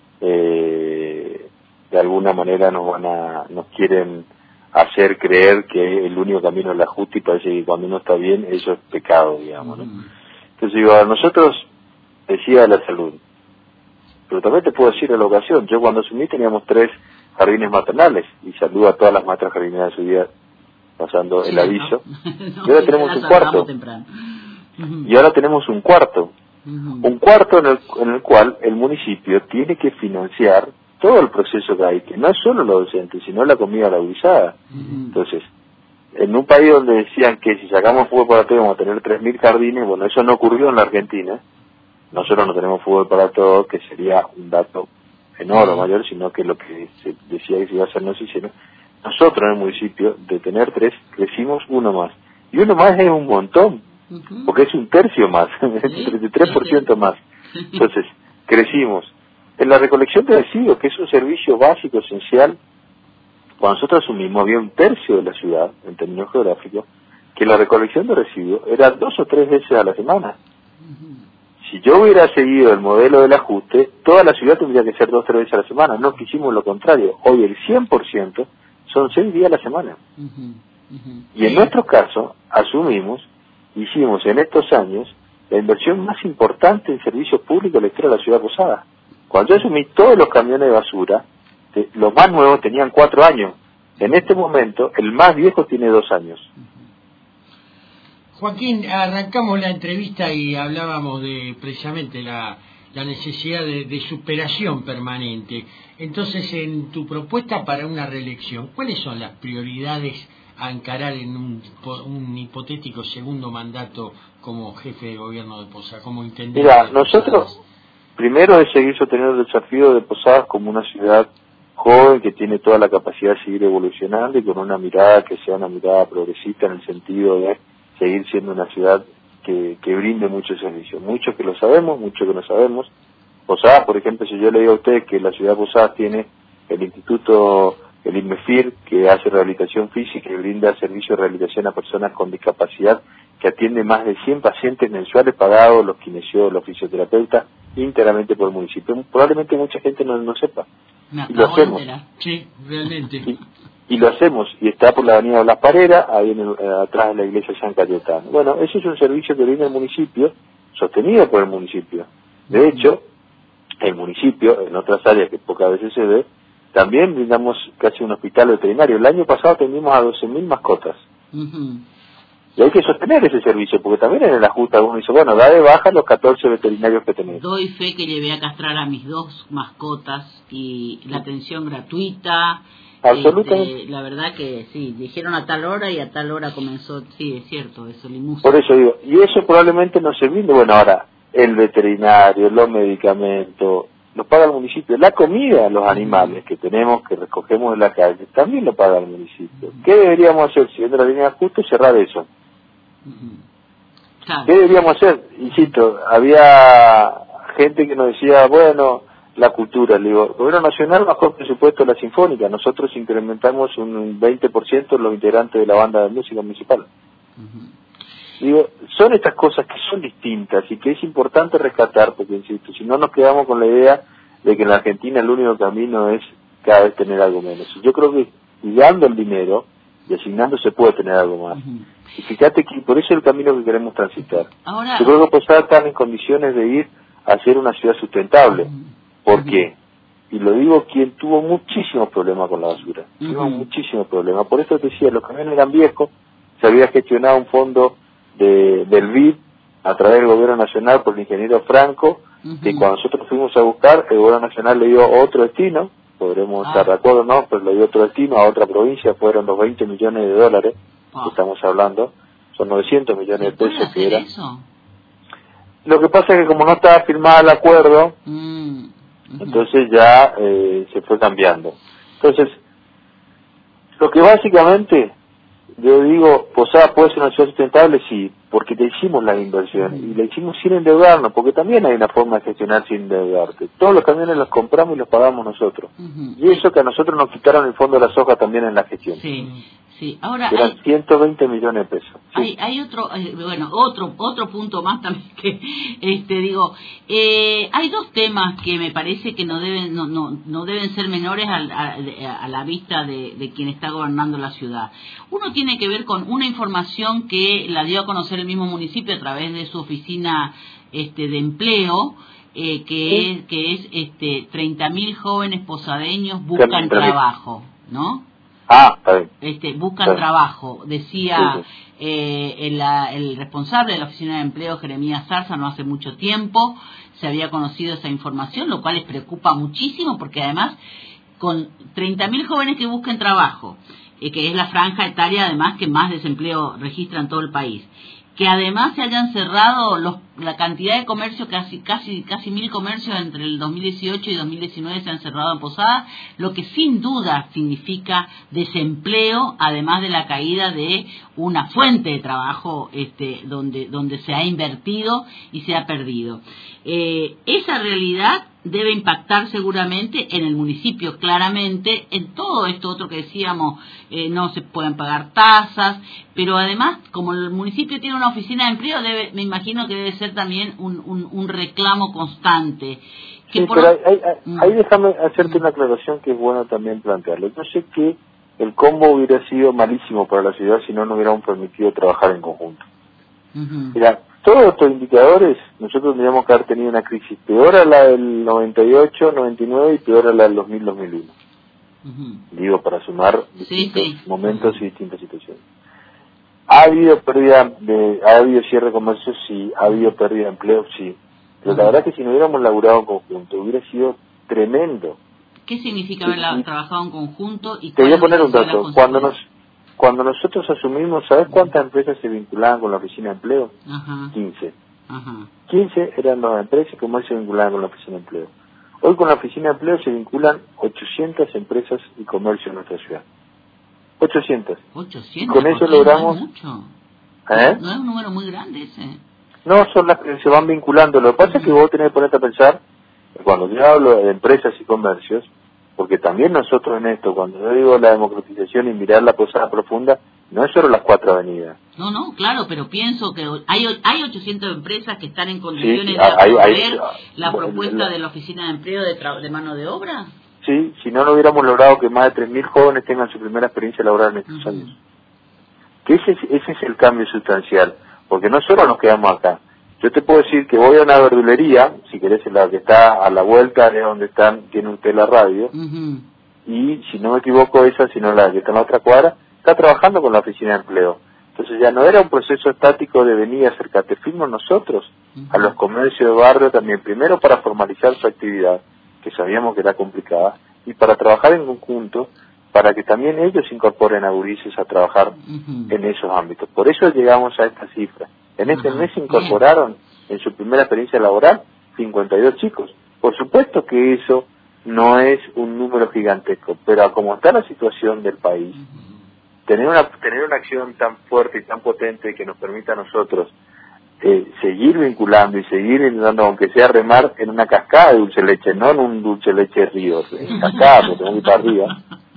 eh, de alguna manera nos van a nos quieren hacer creer que el único camino es la justa y parece que cuando uno está bien eso es pecado, digamos, ¿no? Uh-huh. Entonces digo, a nosotros decía la salud, pero también te puedo decir a la ocasión, yo cuando asumí teníamos tres jardines maternales, y saludo a todas las maestras jardineras de su día pasando sí, el aviso, no, no, y ahora tenemos un cuarto, uh-huh. y ahora tenemos un cuarto, uh-huh. un cuarto en el, en el cual el municipio tiene que financiar todo el proceso que hay, que no es solo los docentes, sino la comida laborizada. Uh-huh. Entonces, en un país donde decían que si sacamos fútbol para todos vamos a tener tres mil jardines, bueno, eso no ocurrió en la Argentina, nosotros no tenemos fútbol para todos, que sería un dato enorme, mayor, sino que lo que se decía que se iba a hacer no se hicieron. Nosotros en el municipio, de tener tres, crecimos uno más. Y uno más es un montón, uh-huh. porque es un tercio más, es el treinta y tres por ciento más. Entonces, crecimos. En la recolección de residuos, que es un servicio básico, esencial, cuando nosotros asumimos, había un tercio de la ciudad, en términos geográficos, que la recolección de residuos era dos o tres veces a la semana. Uh-huh. si yo hubiera seguido el modelo del ajuste, toda la ciudad tendría que ser dos o tres veces a la semana. No quisimos lo contrario. Hoy el cien por ciento son seis días a la semana. Uh-huh, uh-huh. Y en nuestro caso, asumimos, hicimos en estos años la inversión más importante en servicios públicos de la historia de la ciudad de Posadas. Cuando yo asumí todos los camiones de basura, de, los más nuevos tenían cuatro años. En este momento, el más viejo tiene dos años. Joaquín, arrancamos la entrevista y hablábamos de precisamente la, la necesidad de, de superación permanente. Entonces, en tu propuesta para una reelección, ¿cuáles son las prioridades a encarar en un, un hipotético segundo mandato como jefe de gobierno de Posadas, como intendente? Mira, nosotros, primero es seguir sosteniendo el desafío de Posadas como una ciudad joven que tiene toda la capacidad de seguir evolucionando y con una mirada que sea una mirada progresista en el sentido de seguir siendo una ciudad que, que brinde muchos servicios. Muchos que lo sabemos, muchos que no sabemos. Posadas, por ejemplo, si yo le digo a usted que la ciudad de Posadas tiene el instituto, el INMEFIR, que hace rehabilitación física y brinda servicio de rehabilitación a personas con discapacidad, que atiende más de cien pacientes mensuales pagados, los kinesiólogos, los fisioterapeutas, íntegramente por el municipio. Probablemente mucha gente no, no sepa. Y lo hacemos. Sí, realmente. Y, y lo hacemos, y está por la avenida Blas Parera, ahí en el, atrás de la iglesia San Cayetano. Bueno, ese es un servicio que brinda el municipio, sostenido por el municipio. De hecho, el municipio, en otras áreas que pocas veces se ve, también brindamos casi un hospital veterinario. El año pasado atendimos a doce mil mascotas. Uh-huh. Y hay que sostener ese servicio, porque también en el ajuste uno dice, bueno, da de baja los catorce veterinarios que tenemos. Doy fe que llevé a castrar a mis dos mascotas y la atención gratuita. Absolutamente. Este, la verdad que sí, dijeron a tal hora y a tal hora comenzó, sí, es cierto, eso limuso. Por eso digo, y eso probablemente no se brinde. Bueno, ahora, el veterinario, los medicamentos, lo paga el municipio. La comida, los animales que tenemos, que recogemos en la calle, también lo paga el municipio. ¿Qué deberíamos hacer? Siguiendo la línea de ajuste, cerrar eso. Uh-huh. Claro. ¿Qué deberíamos hacer? Insisto, había gente que nos decía, bueno, la cultura, le digo, el gobierno nacional bajó el presupuesto de la Sinfónica, nosotros incrementamos un veinte por ciento los integrantes de la banda de música municipal. Uh-huh. Digo, son estas cosas que son distintas y que es importante rescatar, porque insisto, si no nos quedamos con la idea de que en la Argentina el único camino es cada vez tener algo menos. Yo creo que cuidando el dinero y asignando se puede tener algo más. Uh-huh. Y fíjate que por eso es el camino que queremos transitar. Ahora, yo creo que Posadas están en condiciones de ir a ser una ciudad sustentable. Uh-huh. ¿Por qué? Y lo digo quien tuvo muchísimos problemas con la basura. Uh-huh. Tuvo muchísimos problemas. Por eso te decía, los camiones eran viejos, se había gestionado un fondo de, del B I D a través del gobierno nacional por el ingeniero Franco, uh-huh. que cuando nosotros fuimos a buscar, el gobierno nacional le dio otro destino, podremos ah. estar de acuerdo o no, pero le dio otro destino a otra provincia, fueron los veinte millones de dólares ah. que estamos hablando, son novecientos millones de pesos que eran. Eso? Lo que pasa es que como no estaba firmado el acuerdo, mm. entonces ya eh, se fue cambiando. Entonces, lo que básicamente, yo digo, Posadas puede ser una ciudad sustentable, sí, porque te hicimos la inversión, y la hicimos sin endeudarnos, porque también hay una forma de gestionar sin endeudarte. Todos los camiones los compramos y los pagamos nosotros. Uh-huh. Y eso que a nosotros nos quitaron el fondo de la soja también en la gestión. Sí. Sí, ahora eran hay, ciento veinte millones de pesos. Sí. Hay, hay otro, bueno, otro otro punto más también que, este, digo, eh, hay dos temas que me parece que no deben no no, no deben ser menores a, a, a la vista de, de quien está gobernando la ciudad. Uno tiene que ver con una información que la dio a conocer el mismo municipio a través de su oficina, este, de empleo. Eh, que ¿Sí? es que es este treinta mil jóvenes posadeños buscan trabajo, ¿no? Ah, está bien. Este, buscan está bien. trabajo, decía sí, sí. Eh, el, el responsable de la oficina de empleo, Jeremías Zarza, no hace mucho tiempo se había conocido esa información, lo cual les preocupa muchísimo porque además con treinta mil jóvenes que busquen trabajo, eh, que es la franja etaria además que más desempleo registra en todo el país, que además se hayan cerrado los, la cantidad de comercios, casi casi casi mil comercios entre el dos mil dieciocho y dos mil diecinueve se han cerrado en Posadas, lo que sin duda significa desempleo, además de la caída de una fuente de trabajo este, donde donde se ha invertido y se ha perdido. Eh, esa realidad debe impactar seguramente en el municipio, claramente, en todo esto otro que decíamos, eh, no se pueden pagar tasas, pero además, como el municipio tiene una oficina de empleo, debe, me imagino que debe ser también un, un, un reclamo constante. Que sí, por... pero ahí, ahí, ahí déjame hacerte una aclaración que es bueno también plantearlo. Yo sé que el combo hubiera sido malísimo para la ciudad si no nos hubiéramos permitido trabajar en conjunto. Uh-huh. Mira, todos estos indicadores, nosotros tendríamos que haber tenido una crisis peor a la del noventa y ocho, noventa y nueve y peor a la del dos mil, dos mil uno. Uh-huh. Digo, para sumar distintos sí, sí. momentos uh-huh. y distintas situaciones. ¿Ha habido pérdida de, ha habido cierre de comercio? Sí. ¿Ha habido pérdida de empleo? Sí. Pero uh-huh. la verdad es que si no hubiéramos laburado en conjunto, hubiera sido tremendo. ¿Qué significa haber sí. trabajado en conjunto? Y te voy a poner un dato. Cuando nos cuando nosotros asumimos, ¿sabes cuántas empresas se vinculaban con la oficina de empleo? Uh-huh. quince. Uh-huh. quince eran las empresas que más se vinculaban con la oficina de empleo. Hoy con la oficina de empleo se vinculan ochocientas empresas y comercios en nuestra ciudad. ochocientas. ochocientas. Y con eso logramos... No es mucho. ¿Eh? No es un número muy grande ese. No, son las que se van vinculando. Lo que pasa uh-huh. es que vos tenés que ponerte a pensar, cuando yo hablo de empresas y comercios, porque también nosotros en esto, cuando yo digo la democratización y mirar la posada profunda, no es solo las cuatro avenidas. No, no, claro, pero pienso que hay hay ochocientas empresas que están en condiciones sí, de absorber la bueno, propuesta la, de la oficina de empleo de, tra- de mano de obra. Sí, si no, no hubiéramos logrado que más de tres mil jóvenes tengan su primera experiencia laboral en estos uh-huh. años. Que ese, ese es el cambio sustancial, porque no solo nos quedamos acá. Yo te puedo decir que voy a una verdulería, si querés, la que está a la vuelta de donde están, tiene usted la radio, uh-huh. y si no me equivoco esa, sino la que está en la otra cuadra, está trabajando con la oficina de empleo. Entonces ya no era un proceso estático de venir a acercarte, fuimos nosotros uh-huh. a los comercios de barrio también, primero para formalizar su actividad, que sabíamos que era complicada, y para trabajar en conjunto, para que también ellos incorporen a gurises a trabajar uh-huh. en esos ámbitos. Por eso llegamos a esta cifra. En este uh-huh. mes se incorporaron en su primera experiencia laboral cincuenta y dos chicos. Por supuesto que eso no es un número gigantesco, pero como está la situación del país, uh-huh. tener una tener una acción tan fuerte y tan potente que nos permita a nosotros eh, seguir vinculando y seguir intentando, aunque sea remar en una cascada de dulce leche, no en un dulce leche río, en cascada, porque tenemos que ir para arriba.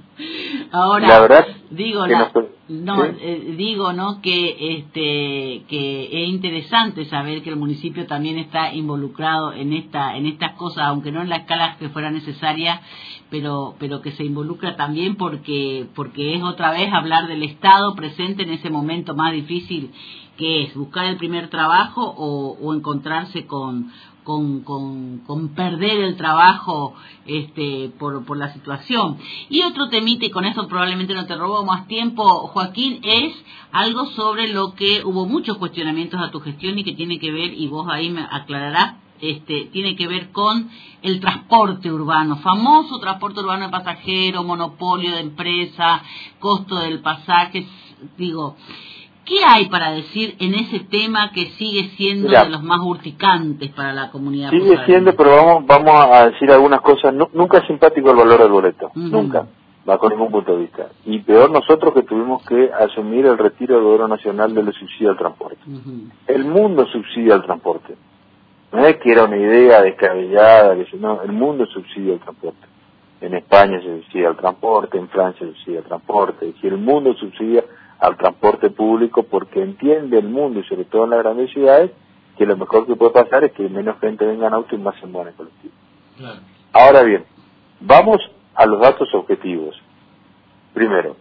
Ahora, la verdad digo, la, nos, no, ¿sí? eh, digo, ¿no? Que este, que es interesante saber que el municipio también está involucrado en esta, en estas cosas, aunque no en la escala que fuera necesaria, pero, pero que se involucra también porque, porque es otra vez hablar del Estado presente en ese momento más difícil que es buscar el primer trabajo o, o encontrarse con Con, con, con perder el trabajo este por, por la situación. Y otro temita, y con eso probablemente no te robo más tiempo, Joaquín, es algo sobre lo que hubo muchos cuestionamientos a tu gestión y que tiene que ver, y vos ahí me aclararás, este tiene que ver con el transporte urbano, famoso transporte urbano de pasajeros, monopolio de empresa, costo del pasaje, digo... ¿Qué hay para decir en ese tema que sigue siendo Mira, de los más urticantes para la comunidad? Sigue posadeña? siendo, pero vamos vamos a decir algunas cosas. No, nunca es simpático el valor del boleto, uh-huh. nunca, bajo ningún punto de vista. Y peor nosotros que tuvimos que asumir el retiro del gobierno nacional de los subsidios al transporte. Uh-huh. El mundo subsidia el transporte. No es que era una idea descabellada, que no, el mundo subsidia el transporte. En España se subsidia el transporte, en Francia se subsidia el transporte, y el mundo subsidia al transporte público porque entiende el mundo, y sobre todo en las grandes ciudades, que lo mejor que puede pasar es que menos gente venga en auto y más se mueva en colectivo. Claro. Ahora bien, vamos a los datos objetivos. Primero,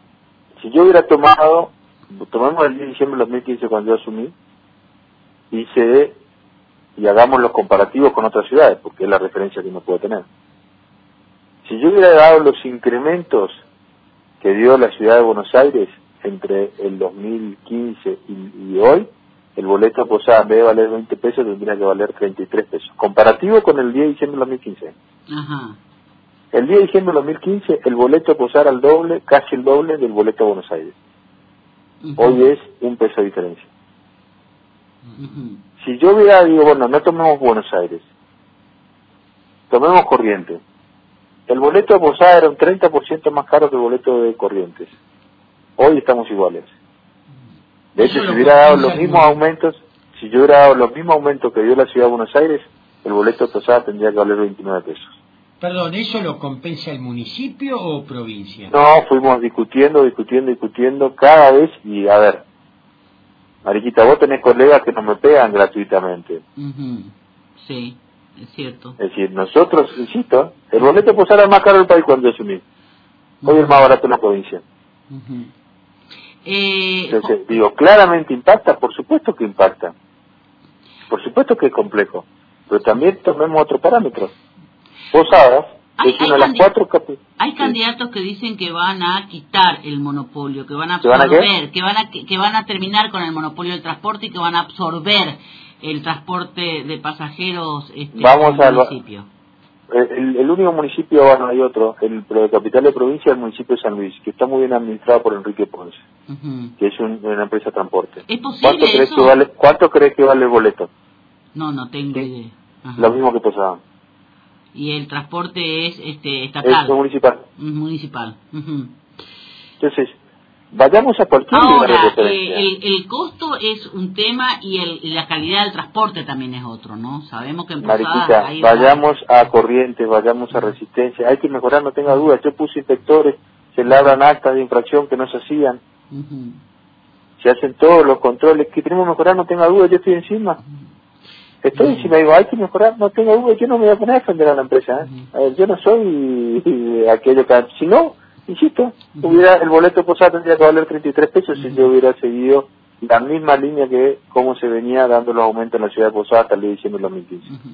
si yo hubiera tomado, tomamos el diez de diciembre de dos mil quince cuando yo asumí, hice, y hagamos los comparativos con otras ciudades, porque es la referencia que uno puede tener. Si yo hubiera dado los incrementos que dio la ciudad de Buenos Aires entre el dos mil quince y, y hoy, el boleto de posada en vez de valer veinte pesos tendría que valer treinta y tres pesos. Comparativo con el diez de diciembre de dos mil quince. Ajá. El diez de diciembre de dos mil quince el boleto de posada era el doble, casi el doble del boleto de Buenos Aires. Uh-huh. Hoy es un peso de diferencia. Uh-huh. Si yo hubiera digo, bueno, no tomemos Buenos Aires, tomemos Corrientes. El boleto de posada era un treinta por ciento más caro que el boleto de Corrientes. Hoy estamos iguales. De hecho, si hubiera dado los mismos aumentos, si yo hubiera dado los mismos aumentos que dio la ciudad de Buenos Aires, el boleto de posada tendría que valer veintinueve pesos. Perdón, ¿eso lo compensa el municipio o provincia? No, fuimos discutiendo, discutiendo, discutiendo cada vez y a ver, Mariquita, vos tenés colegas que no me pegan gratuitamente. Uh-huh. Sí, es cierto. Es decir, nosotros, insisto, el boleto posada es más caro del país cuando es unir. Hoy uh-huh. es más barato en la provincia. Uh-huh. eh, Entonces, digo, claramente impacta, por supuesto que impacta. Por supuesto que es complejo. Pero también tomemos otro parámetro. Posadas, hay, es una hay, de las cuatro capi- hay sí. candidatos que dicen que van a quitar el monopolio, que van a ¿Que van a absorber, que van a, que, que van a terminar con el monopolio del transporte y que van a absorber el transporte de pasajeros este, Vamos en el al, municipio. El, el único municipio, bueno, hay otro, el pero de capital de provincia, el municipio de San Luis, que está muy bien administrado por Enrique Ponce, uh-huh. que es un, una empresa de transporte. ¿Es posible ¿Cuánto eso? crees que vale, cuánto crees que vale el boleto? No, no tengo ¿Sí? idea. Ajá. Lo mismo que Posada. Y el transporte es este estatal. Es municipal. Municipal. Uh-huh. Entonces, vayamos a cualquier Ahora, lugar de referencia. Eh, el, el costo es un tema y, el, y la calidad del transporte también es otro, ¿no? Sabemos que en Mariquita, hay vayamos va... a Corrientes, vayamos a Resistencia. Hay que mejorar, no tenga duda. Yo puse inspectores, se labran actas de infracción que no se hacían. Uh-huh. Se hacen todos los controles. Que tenemos que mejorar, no tenga duda. Yo estoy encima. Estoy uh-huh. encima, digo, hay que mejorar, no tenga duda. Yo no me voy a poner a defender a la empresa. ¿eh? Uh-huh. A ver, yo no soy aquello que... Si no... Insisto, uh-huh. hubiera el boleto posada tendría que valer treinta y tres pesos uh-huh. si yo hubiera seguido la misma línea que como se venía dando los aumentos en la ciudad de Posada hasta el día de diciembre del dos mil quince. Uh-huh.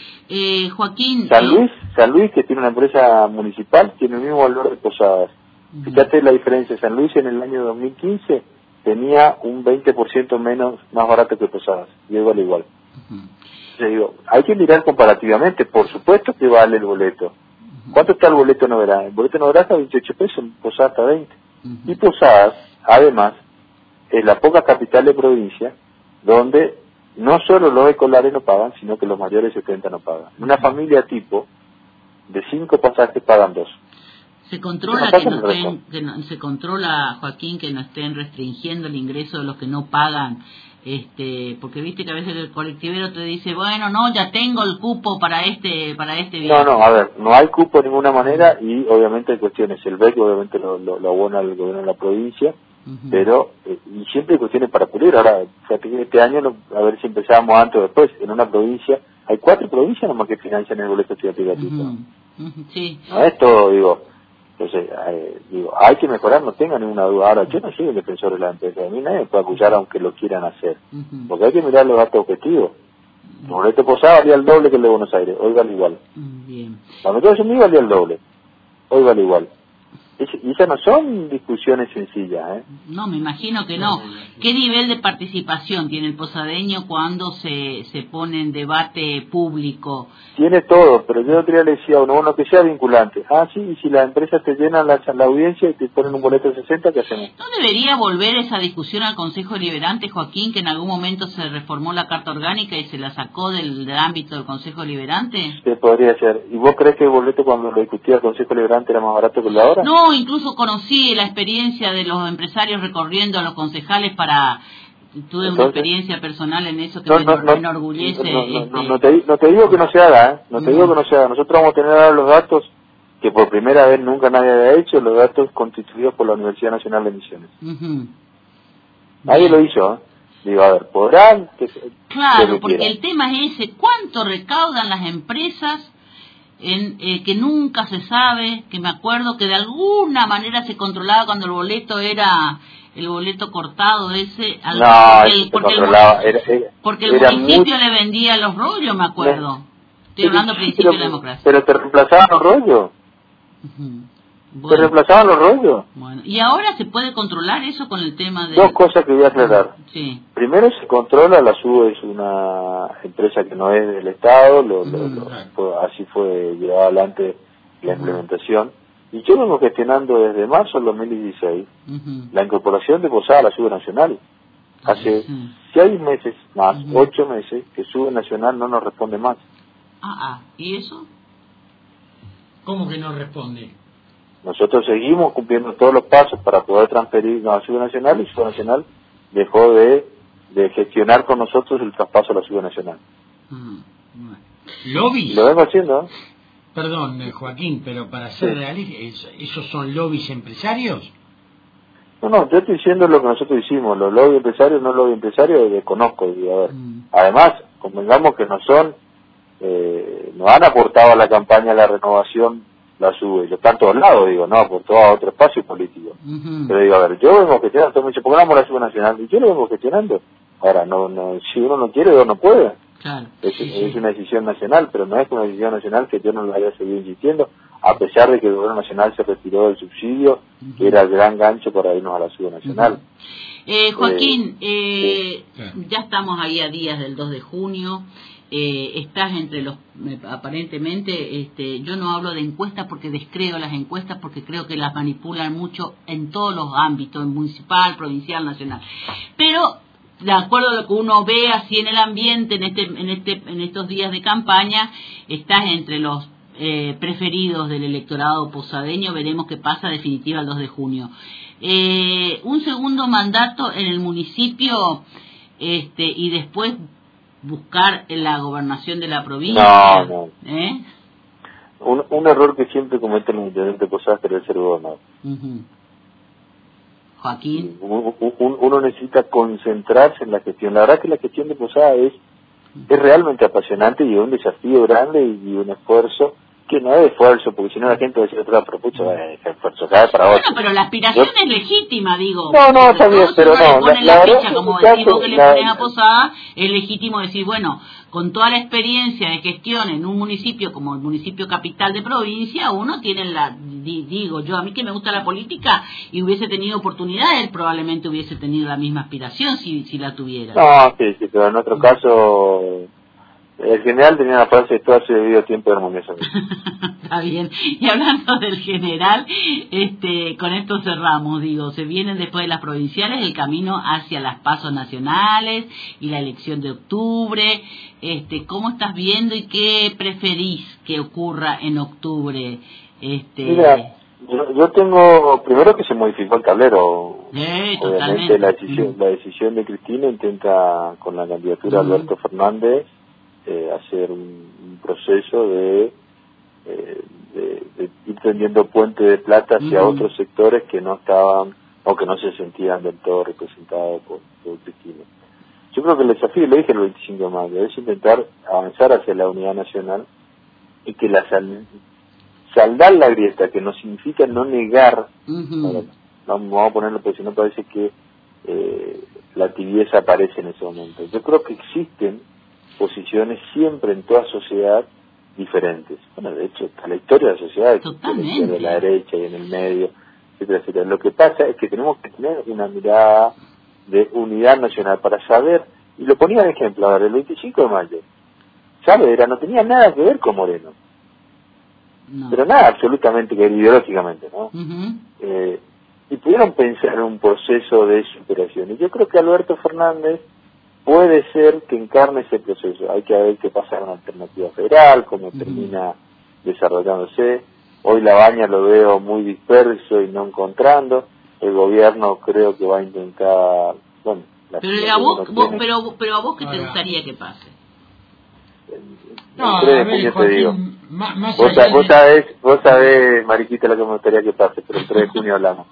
eh, Joaquín... San eh... Luis, San Luis, que tiene una empresa municipal, tiene el mismo valor de Posadas. Uh-huh. Fíjate la diferencia, San Luis en el año dos mil quince tenía un veinte por ciento menos, más barato que Posadas, y hoy vale igual. Uh-huh. Yo digo, hay que mirar comparativamente, por supuesto que vale el boleto. ¿Cuánto está el boleto Noverá? El boleto Noverá está a veintiocho pesos, Posadas está a veinte. Uh-huh. Y Posadas, además, es la poca capital de provincia donde no solo los escolares no pagan, sino que los mayores de setenta no pagan. Una familia tipo de cinco pasajes pagan dos. Se controla que no estén, que no, se controla, Joaquín, que no estén restringiendo el ingreso de los que no pagan. Este, porque viste que a veces el colectivero te dice, bueno, no, ya tengo el cupo para este para este viaje. No, no, a ver, no hay cupo de ninguna manera y obviamente hay cuestiones, el B E C obviamente lo, lo, lo abona el gobierno de la provincia, uh-huh. pero, eh, y siempre hay cuestiones para cubrir. Ahora, fíjate que este año, lo, a ver si empezábamos antes o después, en una provincia, hay cuatro provincias nomás que financian el boleto estudiantil gratuito. Uh-huh. Uh-huh. Sí. No es todo, digo. Entonces, eh, digo, hay que mejorar, no tenga ninguna duda. Ahora, yo no soy el defensor de la empresa, a mí nadie me puede acusar aunque lo quieran hacer, uh-huh. porque hay que mirar los datos objetivos. El boleto Posada valía el doble que el de Buenos Aires, hoy vale igual. Bien. Cuando todo eso valía el doble, hoy vale igual. Y esas no son discusiones sencillas, ¿eh? No, me imagino que no. ¿Qué nivel de participación tiene el posadeño cuando se, se pone en debate público? Tiene todo, pero yo otro día le decía a uno, bueno, que sea vinculante. Ah, sí, y si las empresas te llenan la, la audiencia y te ponen un boleto de sesenta, ¿qué hacemos? ¿No debería volver esa discusión al Consejo Deliberante, Joaquín, que en algún momento se reformó la Carta Orgánica y se la sacó del, del ámbito del Consejo Deliberante? Sí, podría ser. ¿Y vos crees que el boleto cuando lo discutía el Consejo Deliberante era más barato que el de ahora? No, incluso conocí la experiencia de los empresarios recorriendo a los concejales para... Tuve Entonces, una experiencia personal en eso que no, me, no, me enorgullece. No, no, este... no, no, te, no te digo que no se haga, ¿eh? No te no. digo que no se haga. Nosotros vamos a tener ahora los datos que por primera vez nunca nadie había hecho, los datos constituidos por la Universidad Nacional de Misiones. Uh-huh. Nadie Bien. lo hizo, ¿eh? Digo, a ver, podrán... Que, claro, que porque quieran. El tema es ese, ¿cuánto recaudan las empresas en eh, que nunca se sabe? Que me acuerdo que de alguna manera se controlaba cuando el boleto era... el boleto cortado ese al no, el, porque, el, era, era, porque el era municipio muy... le vendía los rollos, me acuerdo. No. Estoy hablando Pero, principio pero, de la democracia. Pero te reemplazaban los rollos. Uh-huh. Bueno. Te reemplazaban los rollos. Bueno. Y ahora se puede controlar eso con el tema de... Dos cosas que voy a aclarar. Sí. Primero, se controla, la S U es una empresa que no es del Estado, lo, lo, lo, fue, así fue llevada adelante la implementación. Y yo vengo gestionando desde marzo del dos mil dieciséis uh-huh. la incorporación de Posada a la SUBE Nacional. Hace uh-huh. seis meses más, uh-huh. ocho meses, que SUBE Nacional no nos responde más. Ah, ah, ¿y eso? ¿Cómo que no responde? Nosotros seguimos cumpliendo todos los pasos para poder transferirnos a la SUBE Nacional y SUBE Nacional dejó de, de gestionar con nosotros el traspaso a la SUBE Nacional. Uh-huh. Bueno. ¿Lobbies? Y lo vengo haciendo, ¿eh? Perdón, Joaquín, pero para ser sí. realista, ¿esos son lobbies empresarios? No, no, yo estoy diciendo lo que nosotros hicimos, los lobby empresarios, no lobby empresarios, desconozco, digo, a ver. Mm. Además, convengamos que no son, eh, no han aportado a la campaña la renovación, la sube, yo está en todos lados, digo, no, aportó a otro espacio político. Uh-huh. Pero digo, a ver, yo vengo gestionando, todo me dice, ¿por qué no la sube nacional? Y yo lo vengo gestionando. Ahora, no, no, si uno no quiere, uno no puede. Claro. Es, sí, es sí. una decisión nacional, pero no es una decisión nacional que yo no la haya seguido insistiendo, a pesar de que el gobierno nacional se retiró del subsidio, uh-huh. que era el gran gancho para irnos a la suba nacional. Uh-huh. eh, Joaquín, eh, eh, sí. ya estamos ahí a días del dos de junio, eh, estás entre los, aparentemente, este, yo no hablo de encuestas porque descreo las encuestas, porque creo que las manipulan mucho en todos los ámbitos, municipal, provincial, nacional, pero de acuerdo a lo que uno ve así en el ambiente, en este, en este, en estos días de campaña, estás entre los eh, preferidos del electorado posadeño. Veremos qué pasa definitiva el dos de junio. Eh, un segundo mandato en el municipio, este, y después buscar la gobernación de la provincia. No, no. ¿Eh? Un, un error que siempre cometen los intendentes de Posadas es ser gobernador. Uh-huh. Joaquín. Uno necesita concentrarse en la gestión. La verdad que la gestión de Posadas es, es realmente apasionante y es un desafío grande y un esfuerzo que no es esfuerzo, porque si no la gente va a decir otra, pero pucha, es esfuerzo, cada para otro. Bueno, pero la aspiración Yo... es legítima, digo. No, no, está bien, pero no. La, la, la ficha, como decís vos que le pones a Posada, es legítimo decir, bueno, con toda la experiencia de gestión en un municipio como el municipio capital de provincia, uno tiene la, digo yo, a mí que me gusta la política y hubiese tenido oportunidad, él probablemente hubiese tenido la misma aspiración si, si la tuviera. No, sí, sí, pero en otro caso... El general tenía una frase, todo hace debido tiempo de armonioso. Está bien. Y hablando del general, este, con esto cerramos, digo, se vienen después de las provinciales el camino hacia las pasos nacionales y la elección de octubre. Este, ¿cómo estás viendo y qué preferís que ocurra en octubre? Este... Mira, yo, yo tengo, primero que se modificó el tablero. Eh, Obviamente la decisión, la decisión de Cristina intenta, con la candidatura de uh-huh. Alberto Fernández, Eh, hacer un, un proceso de, eh, de, de ir tendiendo puente de plata hacia uh-huh. otros sectores que no estaban o que no se sentían del todo representados por, por Cristina. Yo creo que el desafío, lo dije el veinticinco de mayo, es intentar avanzar hacia la unidad nacional y que la sal, saldar la grieta, que no significa no negar, uh-huh. bueno, no vamos a ponerlo porque si no parece que eh, la tibieza aparece en ese momento. Yo creo que existen posiciones siempre en toda sociedad diferentes. Bueno, de hecho, la historia de la sociedad existe de la derecha y en el medio, etcétera, etcétera. Lo que pasa es que tenemos que tener una mirada de unidad nacional para saber, y lo ponía de ejemplo ahora, el veinticinco de mayo, Saavedra no tenía nada que ver con Moreno. No. Pero nada absolutamente que ver ideológicamente, ¿no? Uh-huh. Eh, y pudieron pensar en un proceso de superación. Y yo creo que Alberto Fernández puede ser que encarne ese proceso. Hay que ver qué pasa en una alternativa federal, cómo uh-huh. termina desarrollándose. Hoy La Baña lo veo muy disperso y no encontrando. El gobierno creo que va a intentar... bueno, pero a vos, vos, pero, pero a vos qué te gustaría que pase. No, a ver, Joaquín, más, más vos, allá vos, de... sabés, vos sabés, Mariquita, lo que me gustaría que pase, pero el tres de junio hablamos.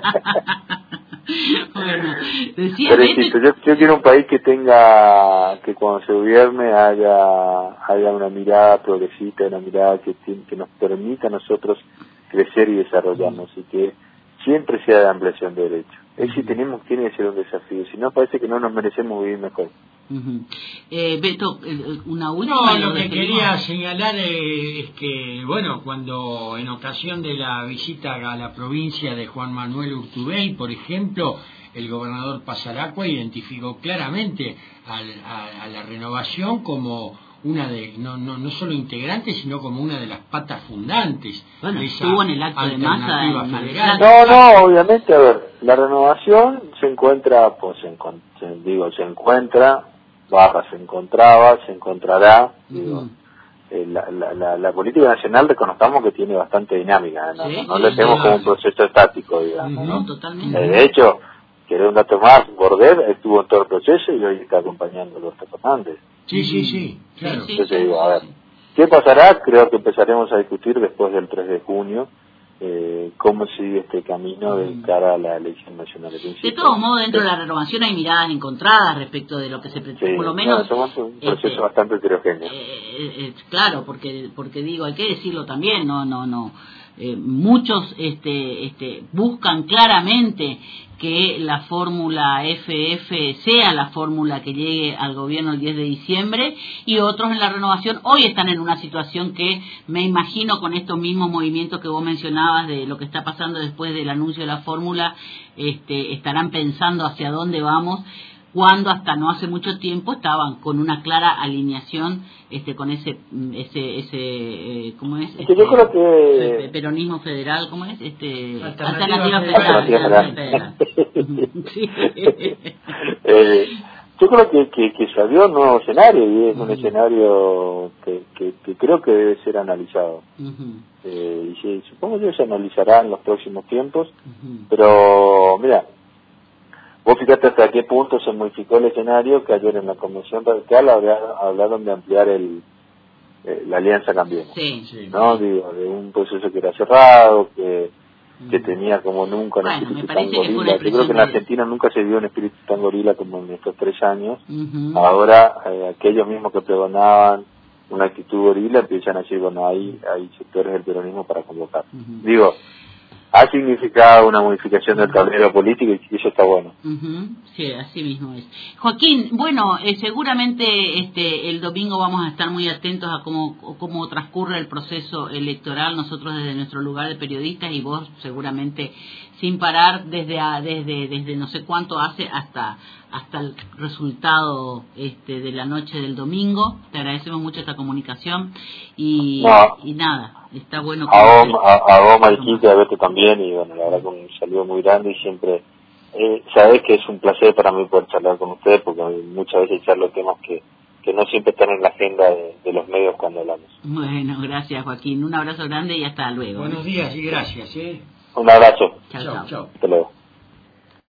Bueno, decía pero insisto, yo, yo quiero un país que tenga, que cuando se gobierne haya, haya una mirada progresista, una mirada que, que nos permita a nosotros crecer y desarrollarnos, y que siempre sea de ampliación de derechos. Es si tenemos, tiene que ser un desafío, si no parece que no nos merecemos vivir mejor. Uh-huh. eh, Beto, una última. No, lo que quería señalar es que, bueno, cuando en ocasión de la visita a la provincia de Juan Manuel Urtubey, por ejemplo, el gobernador Pasaracua identificó claramente al, a, a la renovación como una de, no no no solo integrante, sino como una de las patas fundantes bueno, de esa estuvo en el acto de masa en federal. No, no, obviamente, a ver, la renovación se encuentra, pues, se, se, digo, se encuentra, barra, se encontraba, se encontrará, uh-huh. digo, eh, la, la, la, la política nacional reconozcamos que tiene bastante dinámica, no, sí, no, no sí, le tenemos sí, como un proceso estático, digamos, uh-huh, ¿no? Totalmente. Eh, de hecho, quiero un dato más, Bordet estuvo en todo el proceso y hoy está acompañando a Alberto Fernández. Sí, sí, sí, claro. Entonces digo, a ver, ¿qué pasará? Creo que empezaremos a discutir después del tres de junio eh, cómo sigue este camino de cara a la elección nacional. De todos modos, dentro de la renovación hay miradas encontradas respecto de lo que se pretende, sí, por lo menos... No, somos un proceso este, bastante heterogéneo. Eh, eh, claro, porque porque digo, hay que decirlo también, no, no, no... Eh, muchos este, este, buscan claramente que la fórmula F F sea la fórmula que llegue al gobierno el diez de diciembre, y otros en la renovación hoy están en una situación que me imagino con estos mismos movimientos que vos mencionabas de lo que está pasando después del anuncio de la fórmula, este, estarán pensando hacia dónde vamos, cuando hasta no hace mucho tiempo estaban con una clara alineación este con ese ese ese eh, ¿cómo es? Este, yo creo que peronismo federal, ¿cómo es? Este alternativa, alternativa federal, alternativa federal. federal. Sí. eh, yo creo que, que, que se abrió un nuevo escenario y es un uh-huh. escenario que, que, que creo que debe ser analizado. Uh-huh. eh, y sí, supongo que se analizará en los próximos tiempos, uh-huh. pero mira, vos fíjate hasta qué punto se modificó el escenario, que ayer en la Convención Radical hablaron de ampliar el eh, la Alianza Cambiemos. Sí, sí. ¿No? Digo, de un proceso que era cerrado, que, mm. que tenía como nunca un bueno, espíritu tan gorila. Yo creo que en de... Argentina nunca se vio un espíritu tan gorila como en estos tres años. Uh-huh. Ahora, eh, aquellos mismos que pregonaban una actitud gorila empiezan a decir, bueno, hay, hay sectores del peronismo para convocar. Uh-huh. Digo, ha significado una modificación del tablero político y eso está bueno. Uh-huh. Sí, así mismo es. Joaquín, bueno, eh, seguramente este el domingo vamos a estar muy atentos a cómo cómo transcurre el proceso electoral, nosotros desde nuestro lugar de periodistas y vos seguramente sin parar desde a, desde desde no sé cuánto hace hasta hasta el resultado este de la noche del domingo. Te agradecemos mucho esta comunicación y, no. y nada. Está bueno que a vos, a, a vos Mariquita, a verte también, y bueno, la verdad que un saludo muy grande y siempre, eh, sabés que es un placer para mí poder charlar con ustedes, porque muchas veces charlo temas que, que no siempre están en la agenda de, de los medios cuando hablamos. Bueno, gracias Joaquín, un abrazo grande y hasta luego. Buenos días y gracias. ¿eh? Un abrazo. Chao, chao. Hasta luego.